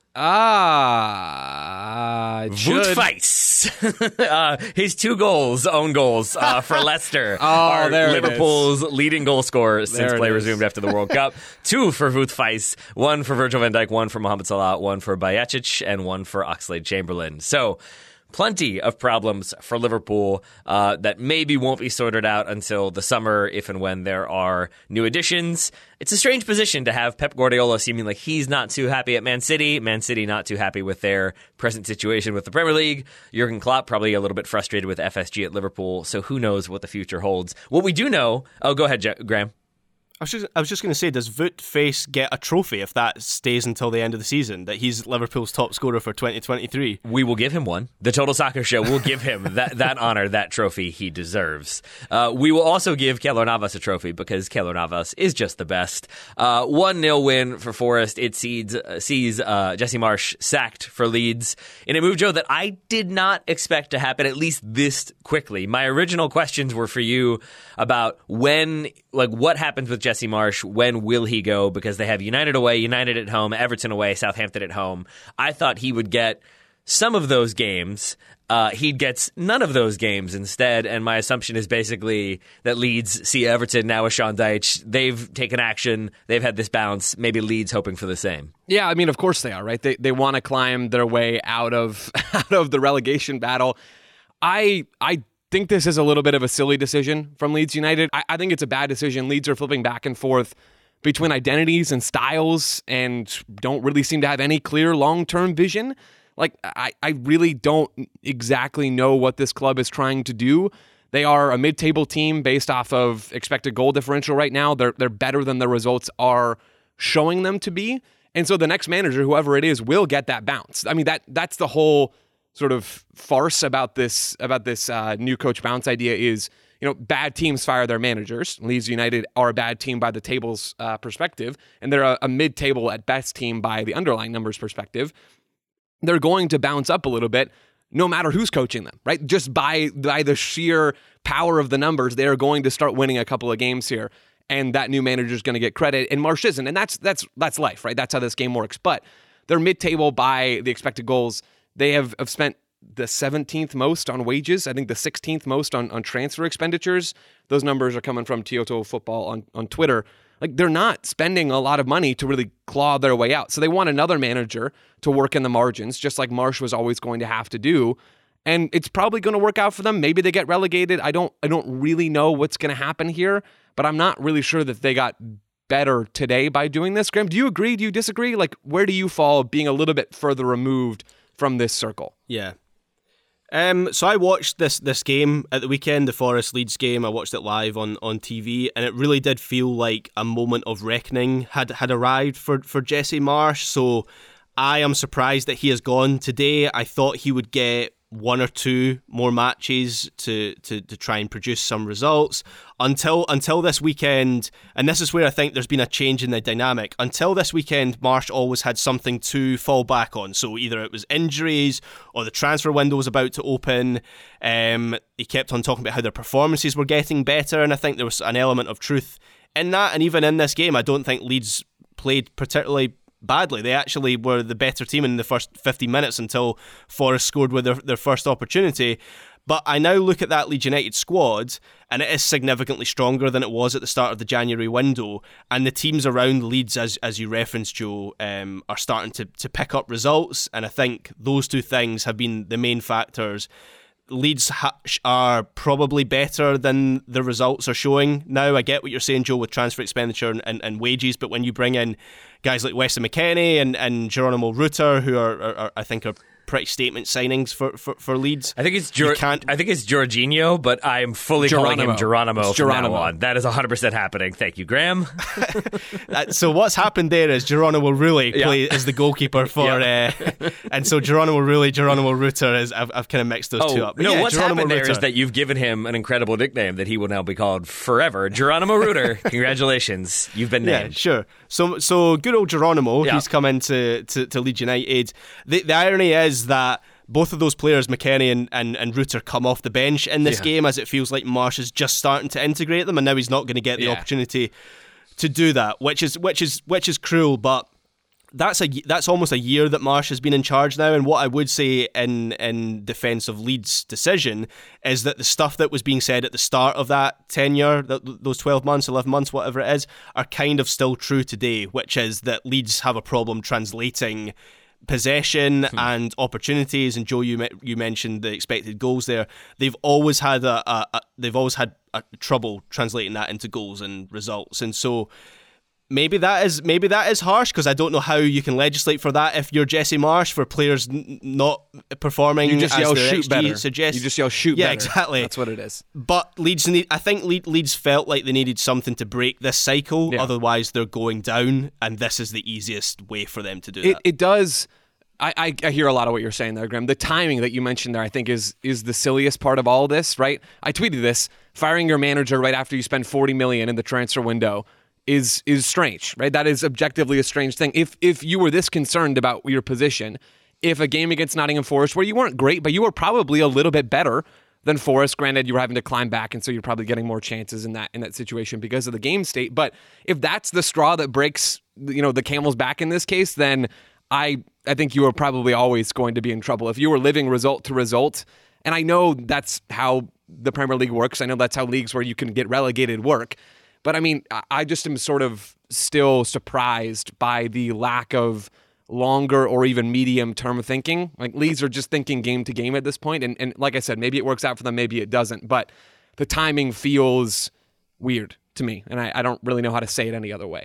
Ah, uh, Wout Faes. uh, his two goals, own goals uh, for Leicester, Oh, are there it Liverpool's leading goal scorer since There it play is. resumed after the World Cup. Two for Wout Faes, one for Virgil van Dijk, one for Mohamed Salah, one for Bajacic, and one for Oxlade-Chamberlain. So, plenty of problems for Liverpool uh, that maybe won't be sorted out until the summer, if and when there are new additions. It's a strange position to have Pep Guardiola seeming like he's not too happy at Man City, Man City not too happy with their present situation with the Premier League, Jurgen Klopp probably a little bit frustrated with F S G at Liverpool, so who knows what the future holds. What we do know... Oh, go ahead, Je- Graham. I was just, I was just going to say, does Wout Faes get a trophy if that stays until the end of the season, that he's Liverpool's top scorer for twenty twenty-three? We will give him one. The Total Soccer Show will give him that, that honor, that trophy he deserves. Uh, we will also give Keylor Navas a trophy because Keylor Navas is just the best. Uh, one nil win for Forest. It sees, uh, sees uh, Jesse Marsch sacked for Leeds in a move, Joe, that I did not expect to happen, at least this quickly. My original questions were for you about when, like, what happens with Jesse Marsch? When will he go? Because they have United away, United at home, Everton away, Southampton at home. I thought he would get some of those games. Uh, he gets none of those games instead, and my assumption is basically that Leeds see Everton now with Sean Dyche. They've taken action. They've had this bounce. Maybe Leeds hoping for the same. Yeah, I mean, of course they are, right? They they want to climb their way out of out of the relegation battle. I I think this is a little bit of a silly decision from Leeds United. I, I think it's a bad decision. Leeds are flipping back and forth between identities and styles and don't really seem to have any clear long-term vision. Like, I, I really don't exactly know what this club is trying to do. They are a mid-table team based off of expected goal differential right now. They're they're better than the results are showing them to be. And so the next manager, whoever it is, will get that bounce. I mean, that that's the whole sort of farce about this about this uh, new coach bounce idea is, you know, bad teams fire their managers. Leeds United are a bad team by the table's uh, perspective, and they're a, a mid-table at best team by the underlying numbers perspective. They're going to bounce up a little bit no matter who's coaching them, right? Just by, by the sheer power of the numbers, they're going to start winning a couple of games here, and that new manager is going to get credit, and Marsch isn't, and that's that's that's life, right? That's how this game works. But they're mid-table by the expected goals. They have, have spent the seventeenth most on wages. I think the sixteenth most on, on transfer expenditures. Those numbers are coming from Tioto Football on, on Twitter. Like, they're not spending a lot of money to really claw their way out. So they want another manager to work in the margins, just like Marsch was always going to have to do. And it's probably going to work out for them. Maybe they get relegated. I don't I don't really know what's going to happen here, but I'm not really sure that they got better today by doing this. Graham, do you agree? Do you disagree? Like, where do you fall being a little bit further removed from this circle? Yeah. Um, so I watched this this game at the weekend, the Forest Leeds game. I watched it live on, on T V, and it really did feel like a moment of reckoning had had arrived for, for Jesse Marsch. So I am surprised that he has gone today. I thought he would get one or two more matches to, to, to try and produce some results until until this weekend. And this is where I think there's been a change in the dynamic. Until this weekend, Marsch always had something to fall back on. So either it was injuries or the transfer window was about to open. Um, he kept on talking about how their performances were getting better, and I think there was an element of truth in that. And even in this game, I don't think Leeds played particularly badly. They actually were the better team in the first fifty minutes until Forest scored with their, their first opportunity. But I now look at that Leeds United squad, and it is significantly stronger than it was at the start of the January window. And the teams around Leeds, as as you referenced, Joe, um, are starting to, to pick up results. And I think those two things have been the main factors. Leeds ha- are probably better than the results are showing now. I get what you're saying, Joe, with transfer expenditure and, and, and wages, but when you bring in guys like Weston McKennie and, and Geronimo Rutter, who are, are, are I think are pretty statement signings for, for, for Leeds. I think it's Gior- I think it's Jorginho, but I am fully Geronimo. calling him Geronimo It's from Geronimo. now on. That is one hundred percent happening. Thank you, Graham. So what's happened there is Geronimo Rulli Yeah. play is the goalkeeper for, Yeah. uh, and so Geronimo Rulli, Geronimo Rutter is. I've, I've kind of mixed those two Oh, up. But no, yeah, what's Geronimo happened there Rutter. is that you've given him an incredible nickname that he will now be called forever. Geronimo Rutter. Congratulations. You've been Yeah, named. sure. So, so good old Geronimo, Yeah. he's come into to, to Leeds United. The, the irony is that both of those players, McKennie and, and, and Reuter, come off the bench in this Yeah. game, as it feels like Marsh is just starting to integrate them, and now he's not going to get the Yeah. opportunity to do that, which is which is which is cruel, but that's a that's almost a year that Marsh has been in charge now. And what I would say in in defence of Leeds' decision is that the stuff that was being said at the start of that tenure, that those twelve months, eleven months, whatever it is, are kind of still true today, which is that Leeds have a problem translating possession and opportunities. And Joe, you me- you mentioned the expected goals there. They've always had a, a, a they've always had a trouble translating that into goals and results, and so. Maybe that is maybe that is harsh, because I don't know how you can legislate for that if you're Jesse Marsh, for players n- not performing You just as yell their shoot X G better. suggests. You just yell shoot yeah, better. exactly. That's what it is. But Leeds need, I think Le- Leeds felt like they needed something to break this cycle, Yeah. otherwise they're going down, and this is the easiest way for them to do It that. it does. I, I, I hear a lot of what you're saying there, Graham. The timing that you mentioned there, I think, is is the silliest part of all this, right? I tweeted this: firing your manager right after you spend forty million in the transfer window is is strange, right? That is objectively a strange thing. If if you were this concerned about your position, if a game against Nottingham Forest where you weren't great, but you were probably a little bit better than Forest, granted you were having to climb back, and so you're probably getting more chances in that in that situation because of the game state. But if that's the straw that breaks, you know, the camel's back in this case, then I I think you are probably always going to be in trouble. If you were living result to result, and I know that's how the Premier League works. I know that's how leagues where you can get relegated work. But I mean, I just am sort of still surprised by the lack of longer or even medium term thinking. Like, Leeds are just thinking game to game at this point. And, and like I said, maybe it works out for them, maybe it doesn't. But the timing feels weird to me. And I, I don't really know how to say it any other way.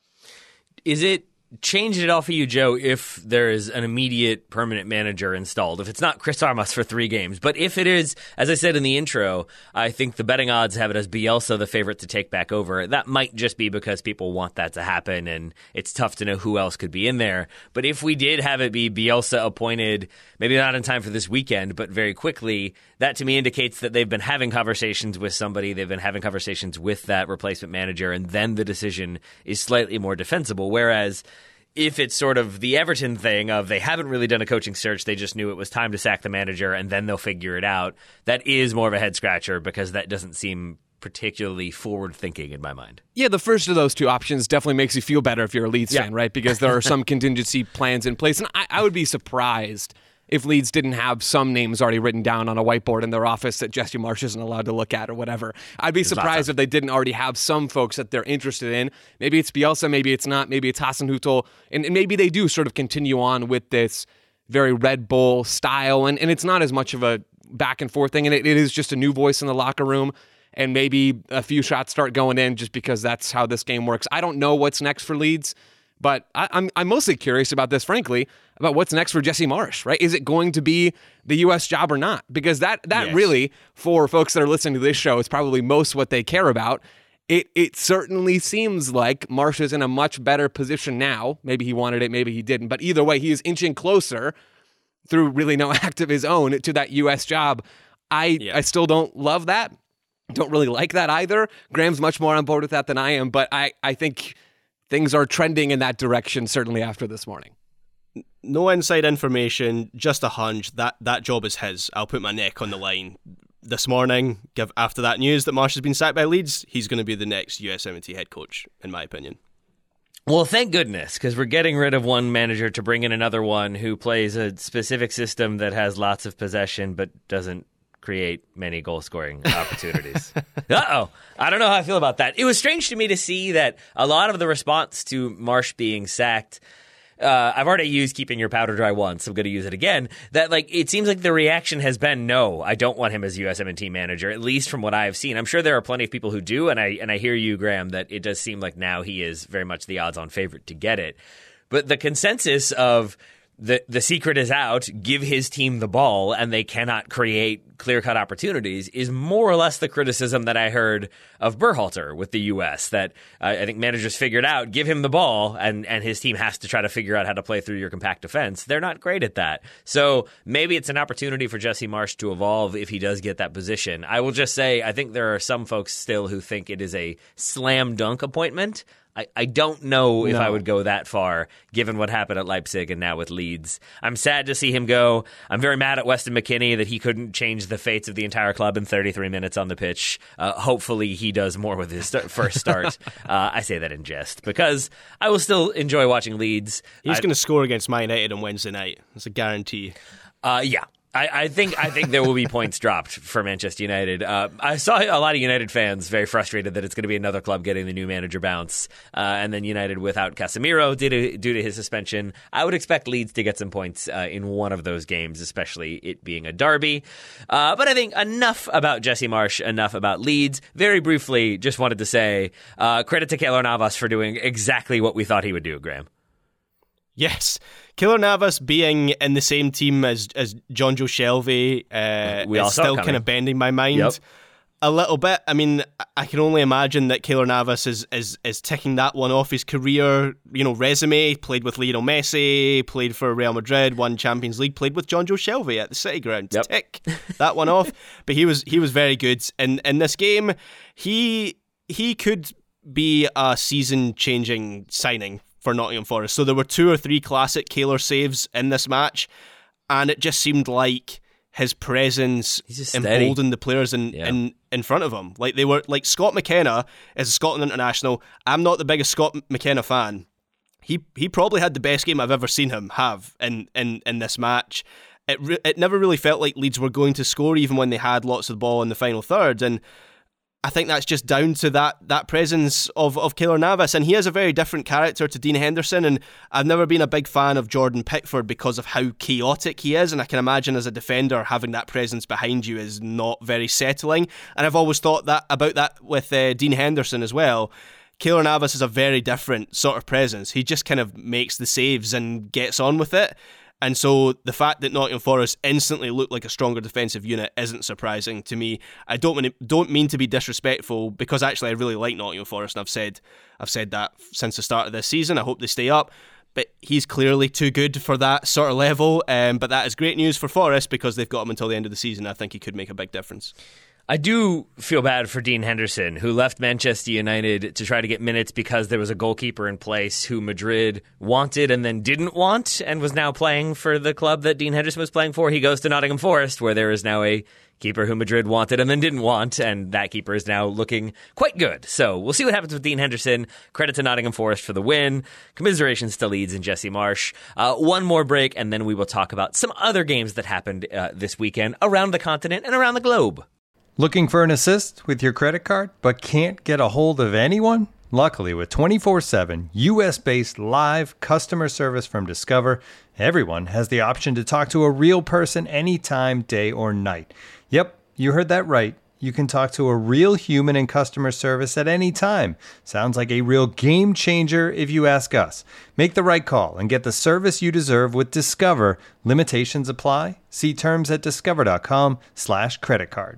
Is it changed at all for you, Joe, if there is an immediate permanent manager installed? If it's not Chris Armas for three games, but if it is, as I said in the intro, I think the betting odds have it as Bielsa the favorite to take back over. That might just be because people want that to happen, and it's tough to know who else could be in there. But if we did have it be Bielsa appointed, maybe not in time for this weekend, but very quickly, that to me indicates that they've been having conversations with somebody, they've been having conversations with that replacement manager, and then the decision is slightly more defensible. Whereas if it's sort of the Everton thing of they haven't really done a coaching search, they just knew it was time to sack the manager and then they'll figure it out, that is more of a head scratcher, because that doesn't seem particularly forward thinking in my mind. Yeah, the first of those two options definitely makes you feel better if you're a Leeds Yeah. fan, right? Because there are some contingency plans in place. And I, I would be surprised if Leeds didn't have some names already written down on a whiteboard in their office that Jesse Marsh isn't allowed to look at or whatever. I'd be surprised if they didn't already have some folks that they're interested in. Maybe it's Bielsa, maybe it's not, maybe it's Hasenhüttl, and, and maybe they do sort of continue on with this very Red Bull style, and, and it's not as much of a back and forth thing, and it, it is just a new voice in the locker room, and maybe a few shots start going in just because that's how this game works. I don't know what's next for Leeds, but I, I'm I'm mostly curious about this, frankly, about what's next for Jesse Marsh, right? Is it going to be the U S job or not? Because that that Yes. really, for folks that are listening to this show, is probably most what they care about. It it certainly seems like Marsh is in a much better position now. Maybe he wanted it, maybe he didn't. But either way, he is inching closer through really no act of his own to that U S job. I Yeah. I still don't love that. Don't really like that either. Graham's much more on board with that than I am, but I, I think things are trending in that direction, certainly after this morning. No inside information, just a hunch. That that job is his. I'll put my neck on the line. This morning, give after that news that Marsh has been sacked by Leeds, he's going to be the next U S M N T head coach, in my opinion. Well, thank goodness, because we're getting rid of one manager to bring in another one who plays a specific system that has lots of possession but doesn't create many goal-scoring opportunities. Uh-oh. I don't know how I feel about that. It was strange to me to see that a lot of the response to Marsh being sacked, uh, I've already used keeping your powder dry once, I'm going to use it again, that like it seems like the reaction has been, no, I don't want him as U S M N T manager, at least from what I've seen. I'm sure there are plenty of people who do, and I and I hear you, Graham, that it does seem like now he is very much the odds-on favorite to get it. But the consensus of the the secret is out, give his team the ball, and they cannot create clear-cut opportunities is more or less the criticism that I heard of Berhalter with the U S, that uh, I think managers figured out, give him the ball, and, and his team has to try to figure out how to play through your compact defense. They're not great at that. So maybe it's an opportunity for Jesse Marsh to evolve if he does get that position. I will just say, I think there are some folks still who think it is a slam dunk appointment. I, I don't know if No. I would go that far, given what happened at Leipzig and now with Leeds. I'm sad to see him go. I'm very mad at Weston McKennie that he couldn't change the fates of the entire club in thirty-three minutes on the pitch. Uh, hopefully he does more with his st- first start. uh, I say that in jest, because I will still enjoy watching Leeds. He's I- going to score against Man United on Wednesday night. It's a guarantee. Uh, yeah. I, I think I think there will be points dropped for Manchester United. Uh, I saw a lot of United fans very frustrated that it's going to be another club getting the new manager bounce, uh, and then United without Casemiro due to, due to his suspension. I would expect Leeds to get some points uh, in one of those games, especially it being a derby. Uh, but I think enough about Jesse Marsch, enough about Leeds. Very briefly, just wanted to say uh, credit to Keylor Navas for doing exactly what we thought he would do, Graham. Yes. Keylor Navas being in the same team as as Jonjo Shelvey uh, We all is saw it still coming. kind of bending my mind Yep. a little bit. I mean, I can only imagine that Keylor Navas is, is is ticking that one off his career, you know, resume. Played with Lionel Messi, played for Real Madrid, won Champions League, played with Jonjo Shelvey at the City Ground. Yep. Tick that one off. But he was he was very good in in this game. He he could be a season changing signing for Nottingham Forest. So there were two or three classic Keylor saves in this match, and it just seemed like his presence He's just steady. emboldened the players in, Yeah. in, in front of him. Like they were like Scott McKenna is a Scotland international. I'm not the biggest Scott McKenna fan. He he probably had the best game I've ever seen him have in in, in this match. It re- it never really felt like Leeds were going to score, even when they had lots of the ball in the final third. And I think that's just down to that that presence of, of Keylor Navas. And he has a very different character to Dean Henderson. And I've never been a big fan of Jordan Pickford because of how chaotic he is. And I can imagine as a defender, having that presence behind you is not very settling. And I've always thought that about that with uh, Dean Henderson as well. Keylor Navas is a very different sort of presence. He just kind of makes the saves and gets on with it. And so the fact that Nottingham Forest instantly looked like a stronger defensive unit isn't surprising to me. I don't mean, don't mean to be disrespectful, because actually I really like Nottingham Forest, and I've said I've said that since the start of this season. I hope they stay up. But he's clearly too good for that sort of level. Um, but that is great news for Forest, because they've got him until the end of the season. I think he could make a big difference. I do feel bad for Dean Henderson, who left Manchester United to try to get minutes because there was a goalkeeper in place who Madrid wanted and then didn't want, and was now playing for the club that Dean Henderson was playing for. He goes to Nottingham Forest, where there is now a keeper who Madrid wanted and then didn't want, and that keeper is now looking quite good. So we'll see what happens with Dean Henderson. Credit to Nottingham Forest for the win. Commiserations to Leeds and Jesse Marsch. Uh, one more break, and then we will talk about some other games that happened uh, this weekend around the continent and around the globe. Looking for an assist with your credit card, but can't get a hold of anyone? Luckily, with twenty-four seven U S-based live customer service from Discover, everyone has the option to talk to a real person anytime, day or night. Yep, you heard that right. You can talk to a real human in customer service at any time. Sounds like a real game changer if you ask us. Make the right call and get the service you deserve with Discover. Limitations apply. See terms at discover.com slash credit card.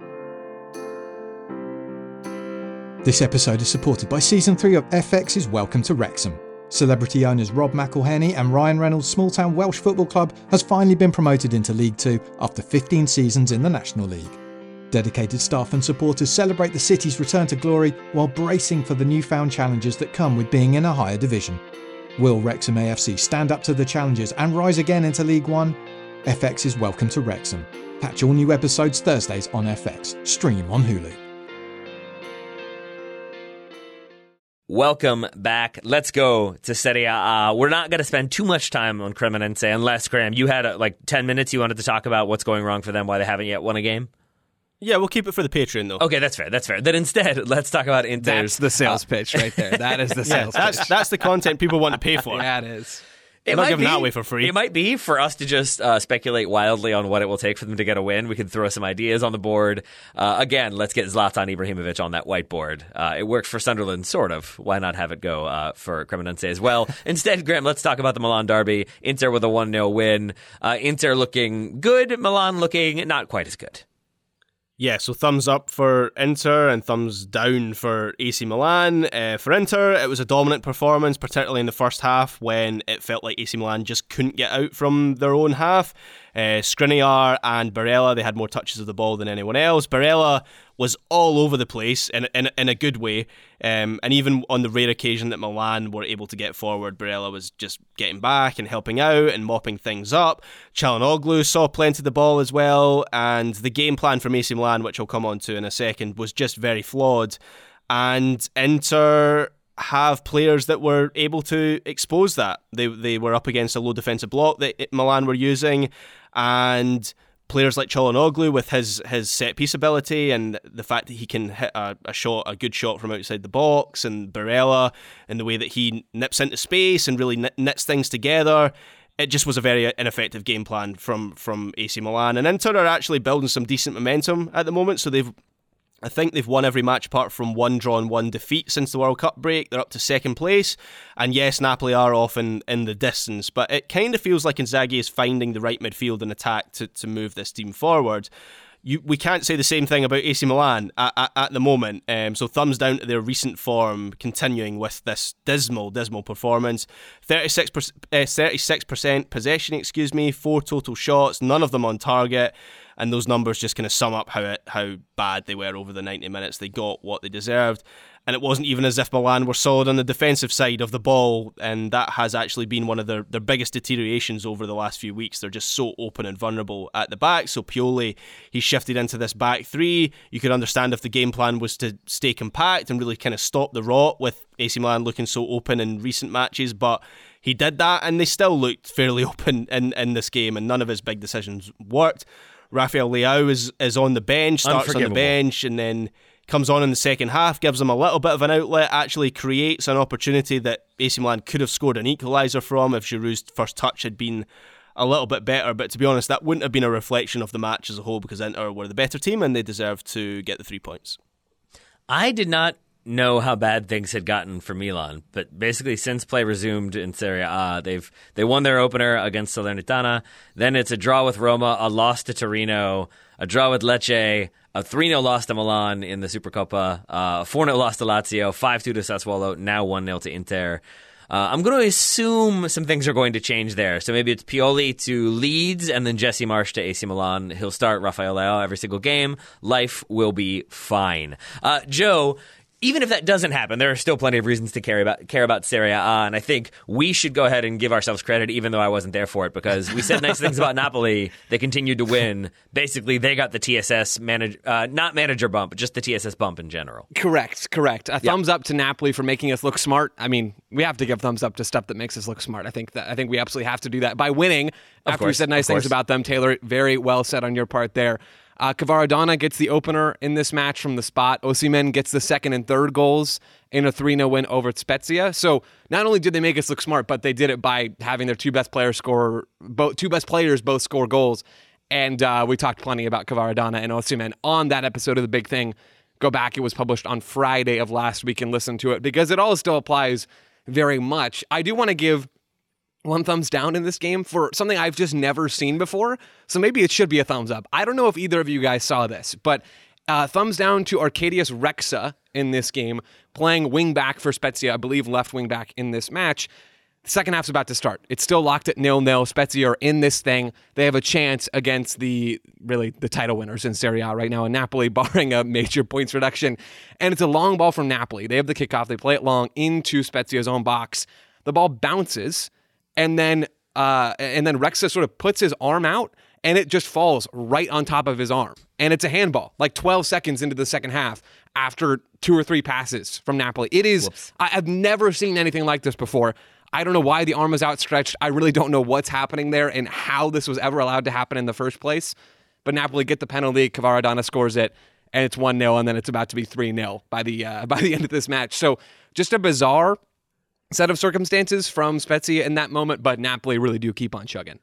This episode is supported by Season three of F X's Welcome to Wrexham. Celebrity owners Rob McElhenney and Ryan Reynolds' small-town Welsh football club has finally been promoted into League Two after fifteen seasons in the National League. Dedicated staff and supporters celebrate the city's return to glory while bracing for the newfound challenges that come with being in a higher division. Will Wrexham A F C stand up to the challenges and rise again into League One? F X's Welcome to Wrexham. Catch all new episodes Thursdays on F X. Stream on Hulu. Welcome back. Let's go to Serie A. Uh, we're not going to spend too much time on Cremonense unless, Graham, you had uh, like ten minutes you wanted to talk about what's going wrong for them, why they haven't yet won a game. Yeah, we'll keep it for the Patreon, though. Okay, that's fair. That's fair. Then instead, let's talk about Inter's. That's the sales pitch right there. That is the Yeah, sales that's pitch. that's the content people want to pay for. Yeah, it is. It They're not might giving be, that away for free. It might be for us to just uh, speculate wildly on what it will take for them to get a win. We could throw some ideas on the board. Uh, again, let's get Zlatan Ibrahimovic on that whiteboard. Uh, it worked for Sunderland, sort of. Why not have it go uh, for Cremonense as well? Instead, Graham, let's talk about the Milan derby. Inter with a one nil win. Uh, Inter looking good. Milan looking not quite as good. Yeah, so thumbs up for Inter and thumbs down for A C Milan. Uh, for Inter, it was a dominant performance, particularly in the first half when it felt like A C Milan just couldn't get out from their own half. Uh, Skriniar and Barella, they had more touches of the ball than anyone else. Barella was all over the place in, in, in a good way. Um, and even on the rare occasion that Milan were able to get forward, Barella was just getting back and helping out and mopping things up. Çalhanoğlu saw plenty of the ball as well. And the game plan from A C Milan, which I'll come on to in a second, was just very flawed. And Inter have players that were able to expose that. They they were up against a low defensive block that Milan were using, and players like Çalhanoğlu with his his set piece ability and the fact that he can hit a, a shot, a good shot from outside the box, and Barella and the way that he nips into space and really knits things together. It just was a very ineffective game plan from from A C Milan, and Inter are actually building some decent momentum at the moment. So they've I think they've won every match apart from one draw and one defeat since the World Cup break. They're up to second place. And yes, Napoli are off in, in the distance, but it kind of feels like Inzaghi is finding the right midfield and attack to, to move this team forward. You, we can't say the same thing about A C Milan at, at, at the moment. Um, so thumbs down to their recent form, continuing with this dismal, dismal performance. thirty-six percent, uh, thirty-six percent possession, excuse me, four total shots, none of them on target. And those numbers just kind of sum up how it, how bad they were over the ninety minutes. They got what they deserved. And it wasn't even as if Milan were solid on the defensive side of the ball. And that has actually been one of their, their biggest deteriorations over the last few weeks. They're just so open and vulnerable at the back. So Pioli, he shifted into this back three. You could understand if the game plan was to stay compact and really kind of stop the rot with A C Milan looking so open in recent matches. But he did that and they still looked fairly open in, in this game. And none of his big decisions worked. Rafael Leao is, is on the bench, starts on the bench, and then comes on in the second half, gives them a little bit of an outlet, actually creates an opportunity that A C Milan could have scored an equaliser from if Giroud's first touch had been a little bit better. But to be honest, that wouldn't have been a reflection of the match as a whole because Inter were the better team and they deserved to get the three points. I did not know how bad things had gotten for Milan, but basically since play resumed in Serie A, they've they won their opener against Salernitana, then it's a draw with Roma, a loss to Torino, a draw with Lecce, a three nil loss to Milan in the Supercoppa, a four nil loss to Lazio, five two to Sassuolo, now one nil to Inter. Uh, I'm going to assume some things are going to change there. So maybe it's Pioli to Leeds and then Jesse Marsch to A C Milan. He'll start Rafael Leao every single game. Life will be fine. Uh, Joe, even if that doesn't happen, there are still plenty of reasons to care about care about Serie A, and I think we should go ahead and give ourselves credit, even though I wasn't there for it, because we said nice things about Napoli. They continued to win. Basically, they got the T S S manage, uh, not manager bump, but just the T S S bump in general. Correct, correct. A thumbs up to Napoli for making us look smart. I mean, we have to give thumbs up to stuff that makes us look smart. I think that I think we absolutely have to do that by winning. Of After course, we said nice things about them, Taylor, very well said on your part there. Uh, Kvaradona gets the opener in this match from the spot. Osimhen gets the second and third goals in a three nil win over Spezia. So not only did they make us look smart, but they did it by having their two best players score, both two best players both score goals. And uh, we talked plenty about Kvaradona and Osimhen on that episode of The Big Thing. Go back; it was published on Friday of last week and listen to it because it all still applies very much. I do want to give one thumbs down in this game for something I've just never seen before. So maybe it should be a thumbs up. I don't know if either of you guys saw this, but uh, thumbs down to Arkadiusz Reksa in this game, playing wing back for Spezia, I believe left wing back in this match. The second half's about to start. It's still locked at nil nil. Spezia are in this thing. They have a chance against the, really, the title winners in Serie A right now in Napoli, barring a major points reduction. And it's a long ball from Napoli. They have the kickoff. They play it long into Spezia's own box. The ball bounces. And then uh, and then Reksa sort of puts his arm out, and it just falls right on top of his arm. And it's a handball, like twelve seconds into the second half, after two or three passes from Napoli. It is, Whoops. I, I've never seen anything like this before. I don't know why the arm is outstretched. I really don't know what's happening there and how this was ever allowed to happen in the first place. But Napoli get the penalty, Kvaradona scores it, and it's one nil, and then it's about to be three nil by the uh, by the end of this match. So just a bizarre set of circumstances from Spezia in that moment, but Napoli really do keep on chugging.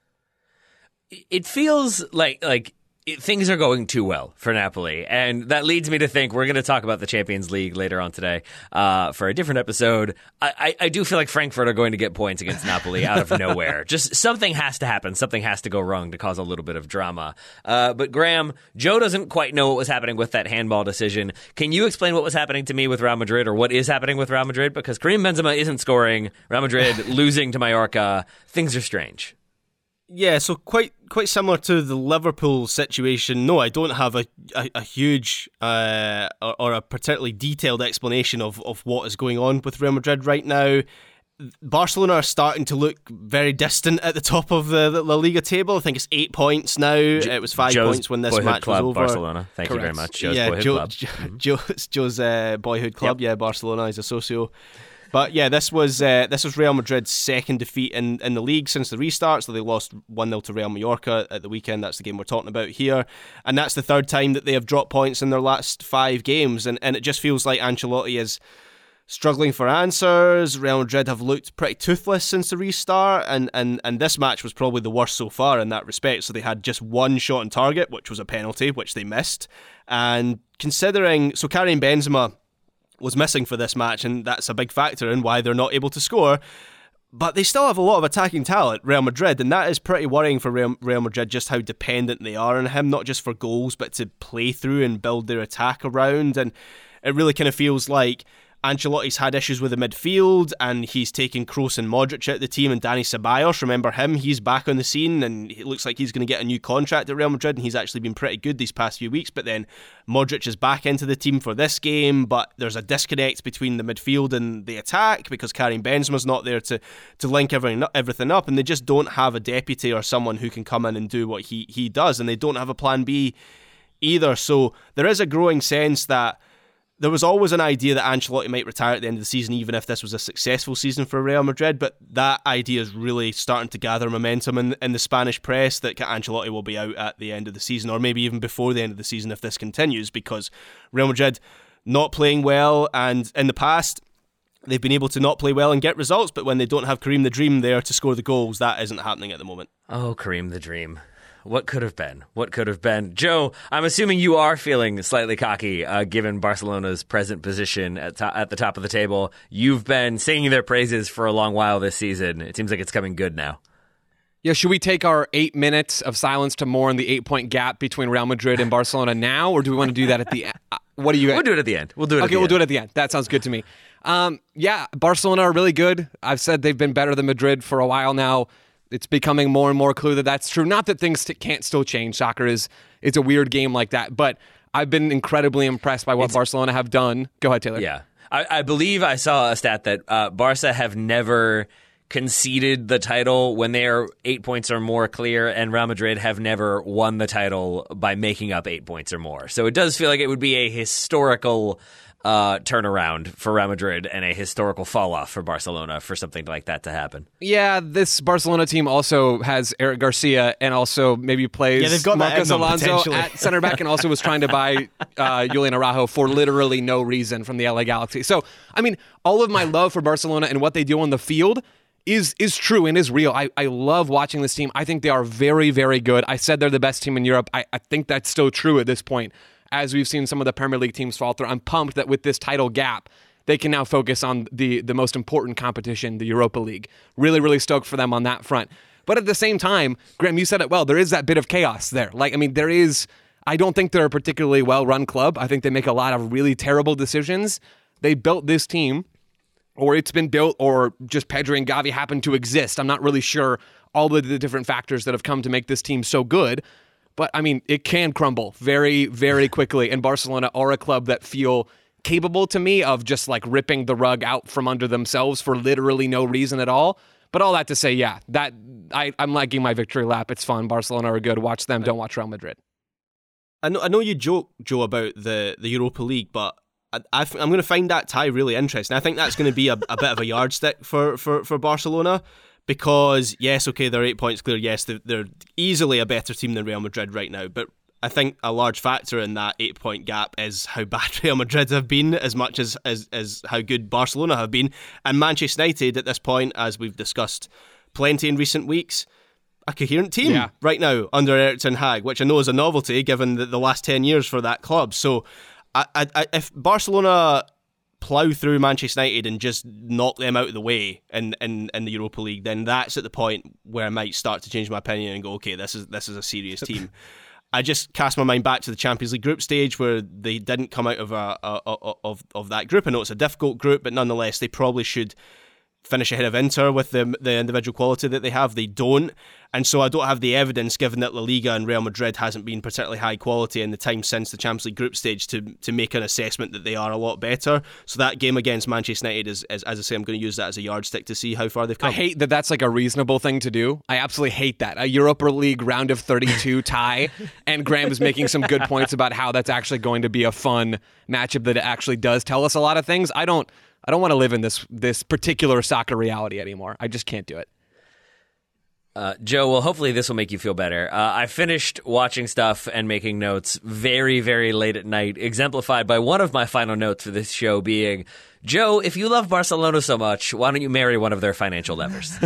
It feels like like it, things are going too well for Napoli, and that leads me to think we're going to talk about the Champions League later on today uh, for a different episode. I, I, I do feel like Frankfurt are going to get points against Napoli out of nowhere. Just something has to happen. Something has to go wrong to cause a little bit of drama. Uh, but Graham, Joe doesn't quite know what was happening with that handball decision. Can you explain what was happening to me with Real Madrid, or what is happening with Real Madrid? Because Karim Benzema isn't scoring, Real Madrid losing to Mallorca. Things are strange. Yeah, so quite quite similar to the Liverpool situation. No, I don't have a a, a huge uh, or, or a particularly detailed explanation of, of what is going on with Real Madrid right now. Barcelona are starting to look very distant at the top of the, the La Liga table. I think it's eight points now. Jo- it was five Joe's points when this boyhood match club, was over. Barcelona. Thank Correct. you very much. Joe's yeah, boyhood Joe, club. Jo- Mm-hmm. Joe's, Joe's uh, boyhood club. Yep. Yeah, Barcelona is a socio. But yeah, this was uh, this was Real Madrid's second defeat in, in the league since the restart. So they lost one nil to Real Mallorca at the weekend. That's the game we're talking about here. And that's the third time that they have dropped points in their last five games. And, and it just feels like Ancelotti is struggling for answers. Real Madrid have looked pretty toothless since the restart, and, and, and this match was probably the worst so far in that respect. So they had just one shot on target, which was a penalty, which they missed. And considering, so Karim Benzema was missing for this match, and that's a big factor in why they're not able to score. But they still have a lot of attacking talent, Real Madrid, and that is pretty worrying for Real, Real Madrid, just how dependent they are on him, not just for goals, but to play through and build their attack around. And it really kind of feels like Ancelotti's had issues with the midfield, and he's taken Kroos and Modric out of the team, and Dani Ceballos, remember him, he's back on the scene, and it looks like he's going to get a new contract at Real Madrid, and he's actually been pretty good these past few weeks. But then Modric is back into the team for this game, but there's a disconnect between the midfield and the attack because Karim Benzema's not there to, to link everything, everything up, and they just don't have a deputy or someone who can come in and do what he, he does, and they don't have a plan B either. So there is a growing sense that there was always an idea that Ancelotti might retire at the end of the season, even if this was a successful season for Real Madrid, but that idea is really starting to gather momentum in, in the Spanish press that Ancelotti will be out at the end of the season, or maybe even before the end of the season if this continues, because Real Madrid not playing well, and in the past they've been able to not play well and get results, but when they don't have Karim the Dream there to score the goals, that isn't happening at the moment. Oh, Karim the Dream. What could have been? What could have been? Joe, I'm assuming you are feeling slightly cocky uh, given Barcelona's present position at, to- at the top of the table. You've been singing their praises for a long while this season. It seems like it's coming good now. Yeah, should we take our eight minutes of silence to mourn the eight-point gap between Real Madrid and Barcelona now, or do we want to do that at the end? What do you? We'll do it at the end. We'll do it. Okay, at the we'll end. do it at the end. That sounds good to me. Um, yeah, Barcelona are really good. I've said they've been better than Madrid for a while now. It's becoming more and more clear that that's true. Not that things t- can't still change. Soccer is it's a weird game like that. But I've been incredibly impressed by what it's, Barcelona have done. Go ahead, Taylor. Yeah. I, I believe I saw a stat that uh, Barca have never conceded the title when they are eight points or more clear, and Real Madrid have never won the title by making up eight points or more. So it does feel like it would be a historical Uh, turnaround for Real Madrid and a historical fall off for Barcelona for something like that to happen. Yeah, this Barcelona team also has Eric Garcia and also maybe plays yeah, they've got Marcos them, Alonso at center back and also was trying to buy uh, Julian Araujo for literally no reason from the L A Galaxy. So, I mean, all of my love for Barcelona and what they do on the field is is true and is real. I, I love watching this team. I think they are very, very good. I said they're the best team in Europe. I, I think that's still true at this point. As we've seen some of the Premier League teams fall through, I'm pumped that with this title gap, they can now focus on the, the most important competition, the Europa League. Really, really stoked for them on that front. But at the same time, Graham, you said it well, there is that bit of chaos there. Like, I mean, there is, I don't think they're a particularly well-run club. I think they make a lot of really terrible decisions. They built this team, or it's been built, or just Pedri and Gavi happen to exist. I'm not really sure all of the different factors that have come to make this team so good. But, I mean, it can crumble very, very quickly. And Barcelona are a club that feel capable to me of just, like, ripping the rug out from under themselves for literally no reason at all. But all that to say, yeah, that I, I'm liking my victory lap. It's fun. Barcelona are good. Watch them. Don't watch Real Madrid. I know, I know you joke, Joe, about the, the Europa League, but I, I th- I'm going to find that tie really interesting. I think that's going to be a, a bit of a yardstick for, for, for Barcelona. Because, yes, okay, they're eight points clear. Yes, they're, they're easily a better team than Real Madrid right now. But I think a large factor in that eight-point gap is how bad Real Madrid have been as much as, as, as how good Barcelona have been. And Manchester United, at this point, as we've discussed plenty in recent weeks, a coherent team yeah. right now under Erik ten Hag, which I know is a novelty given the, the last ten years for that club. So I, I, if Barcelona plough through Manchester United and just knock them out of the way in, in, in the Europa League, then that's at the point where I might start to change my opinion and go, okay, this is this is a serious team. I just cast my mind back to the Champions League group stage where they didn't come out of a, a, a of of that group. I know it's a difficult group, but nonetheless, they probably should finish ahead of Inter with the the individual quality that they have. They don't. And so I don't have the evidence, given that La Liga and Real Madrid hasn't been particularly high quality in the time since the Champions League group stage, to to make an assessment that they are a lot better. So that game against Manchester United is, is as I say, I'm going to use that as a yardstick to see how far they've come. I hate that that's like a reasonable thing to do. I absolutely hate that. A Europa League round of thirty-two tie, and Graham is making some good points about how that's actually going to be a fun matchup that actually does tell us a lot of things. I don't I don't want to live in this this particular soccer reality anymore. I just can't do it. Uh, Joe, well, hopefully this will make you feel better. Uh, I finished watching stuff and making notes very, very late at night, exemplified by one of my final notes for this show being, Joe, if you love Barcelona so much, why don't you marry one of their financial levers?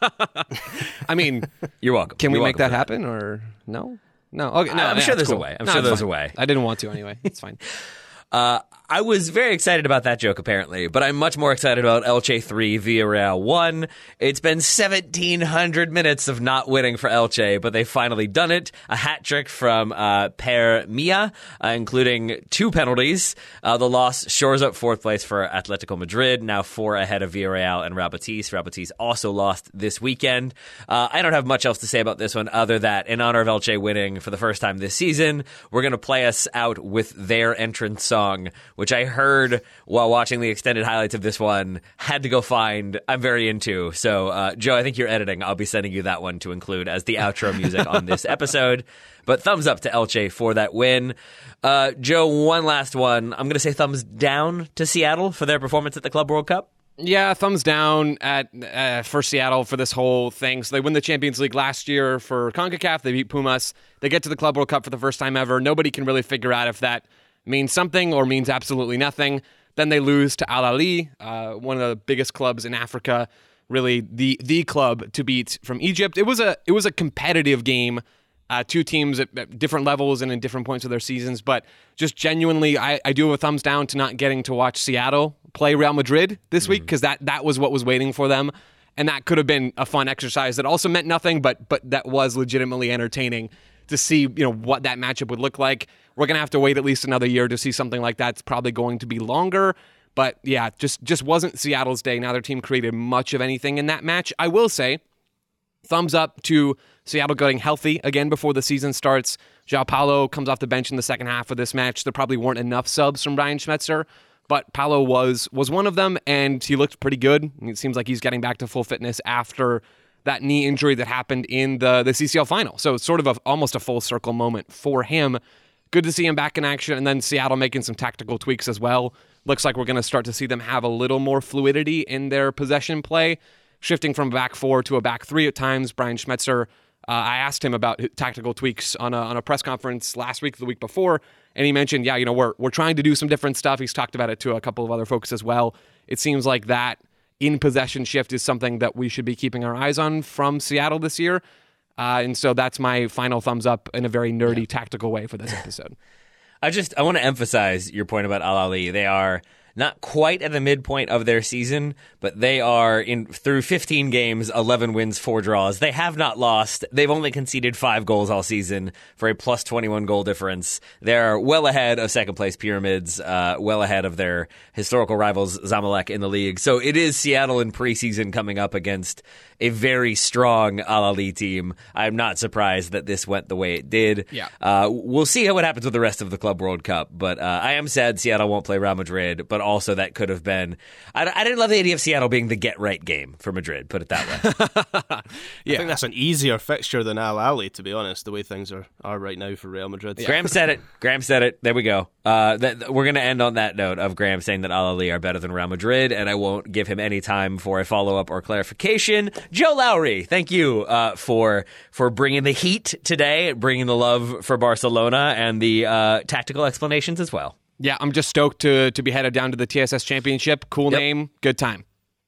I mean, you're welcome. Can you're we make welcome that happen or no? No. Okay, no. I'm yeah, sure there's cool. a way. I'm no, sure there's fine. a way. I didn't want to anyway. It's fine. Uh, I was very excited about that joke, apparently, but I'm much more excited about Elche three, Villarreal one. It's been seventeen hundred minutes of not winning for Elche, but they've finally done it. A hat trick from uh, Per Mia, uh, including two penalties. Uh, the loss shores up fourth place for Atletico Madrid, now four ahead of Villarreal and Real Betis. Real Betis also lost this weekend. Uh, I don't have much else to say about this one other that in honor of Elche winning for the first time this season, we're going to play us out with their entrance song, which I heard while watching the extended highlights of this one, had to go find. I'm very into. So, uh, Joe, I think you're editing. I'll be sending you that one to include as the outro music on this episode. But thumbs up to Elche for that win. Uh, Joe, one last one. I'm going to say thumbs down to Seattle for their performance at the Club World Cup. Yeah, thumbs down at uh, for Seattle for this whole thing. So they win the Champions League last year for CONCACAF. They beat Pumas. They get to the Club World Cup for the first time ever. Nobody can really figure out if that means something or means absolutely nothing. Then they lose to Al Ahly, uh, one of the biggest clubs in Africa, really the the club to beat from Egypt. It was a it was a competitive game, uh, two teams at, at different levels and in different points of their seasons. But just genuinely, I, I do have a thumbs down to not getting to watch Seattle play Real Madrid this mm-hmm. week, because that that was what was waiting for them, and that could have been a fun exercise that also meant nothing, but but that was legitimately entertaining to see, you know, what that matchup would look like. We're going to have to wait at least another year to see something like that. It's probably going to be longer. But yeah, just just wasn't Seattle's day. Neither team created much of anything in that match. I will say, thumbs up to Seattle getting healthy again before the season starts. João Paulo comes off the bench in the second half of this match. There probably weren't enough subs from Ryan Schmetzer, but Paulo was was one of them, and he looked pretty good. It seems like he's getting back to full fitness after that knee injury that happened in the, the C C L final. So it's sort of a, almost a full circle moment for him. Good to see him back in action, and then Seattle making some tactical tweaks as well. Looks like we're going to start to see them have a little more fluidity in their possession play, shifting from a back four to a back three at times. Brian Schmetzer, uh, I asked him about tactical tweaks on a, on a press conference last week, the week before, and he mentioned, yeah, you know, we're we're trying to do some different stuff. He's talked about it to a couple of other folks as well. It seems like that in possession shift is something that we should be keeping our eyes on from Seattle this year. Uh, and so that's my final thumbs up in a very nerdy, yeah. tactical way for this episode. I just I want to emphasize your point about Al Ahly. They are not quite at the midpoint of their season, but they are in through fifteen games, eleven wins, four draws. They have not lost. They've only conceded five goals all season for a plus twenty-one goal difference. They're well ahead of second place Pyramids, uh, well ahead of their historical rivals Zamalek in the league. So it is Seattle in preseason coming up against a very strong Al Ahly team. I'm not surprised that this went the way it did. Yeah. Uh, we'll see how it happens with the rest of the Club World Cup, but uh, I am sad Seattle won't play Real Madrid, but also that could have been... I, I didn't love the idea of Seattle being the get-right game for Madrid, put it that way. yeah. I think that's an easier fixture than Al Ahly, to be honest, the way things are, are right now for Real Madrid. Yeah. Graham said it. Graham said it. There we go. Uh, that, we're going to end on that note of Graham saying that Al Ahly are better than Real Madrid, and I won't give him any time for a follow-up or clarification. Joe Lowry, thank you uh, for for bringing the heat today, bringing the love for Barcelona, and the uh, tactical explanations as well. Yeah, I'm just stoked to to be headed down to the T S S Championship. Cool yep. name, good time.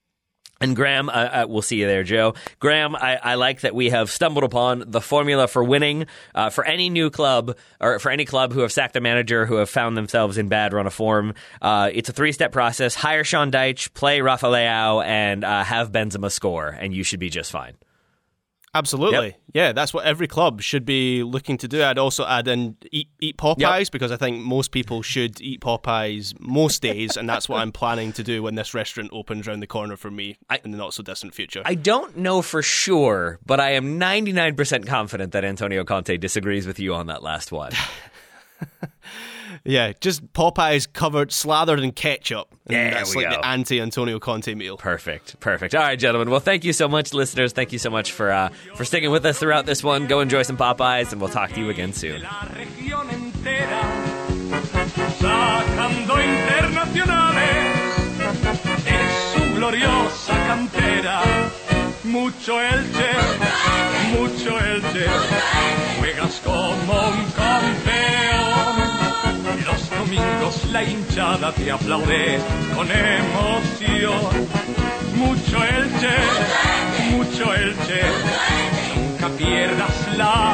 And Graham, uh, uh, we'll see you there, Joe. Graham, I, I like that we have stumbled upon the formula for winning uh, for any new club, or for any club who have sacked a manager, who have found themselves in bad run of form. Uh, it's a three-step process. Hire Sean Dyche, play Rafa Leao, and uh, have Benzema score, and you should be just fine. Absolutely. Yep. Yeah, that's what every club should be looking to do. I'd also add in eat, eat Popeyes Yep. because I think most people should eat Popeyes most days, and that's what I'm planning to do when this restaurant opens around the corner for me I, in the not-so-distant future. I don't know for sure, but I am ninety-nine percent confident that Antonio Conte disagrees with you on that last one. Yeah, just Popeyes covered, slathered in ketchup. And There that's we like go. the anti-Antonio Conte meal. Perfect, perfect. All right, gentlemen. Well, thank you so much, listeners. Thank you so much for uh, for sticking with us throughout this one. Go enjoy some Popeyes, and we'll talk to you again soon. La región entera, sacando internacionales es su gloriosa cantera. Mucho Elche, mucho Elche, juegas como un campeón. Los domingos la hinchada te aplaude con emoción. Mucho Elche, mucho Elche, nunca pierdas la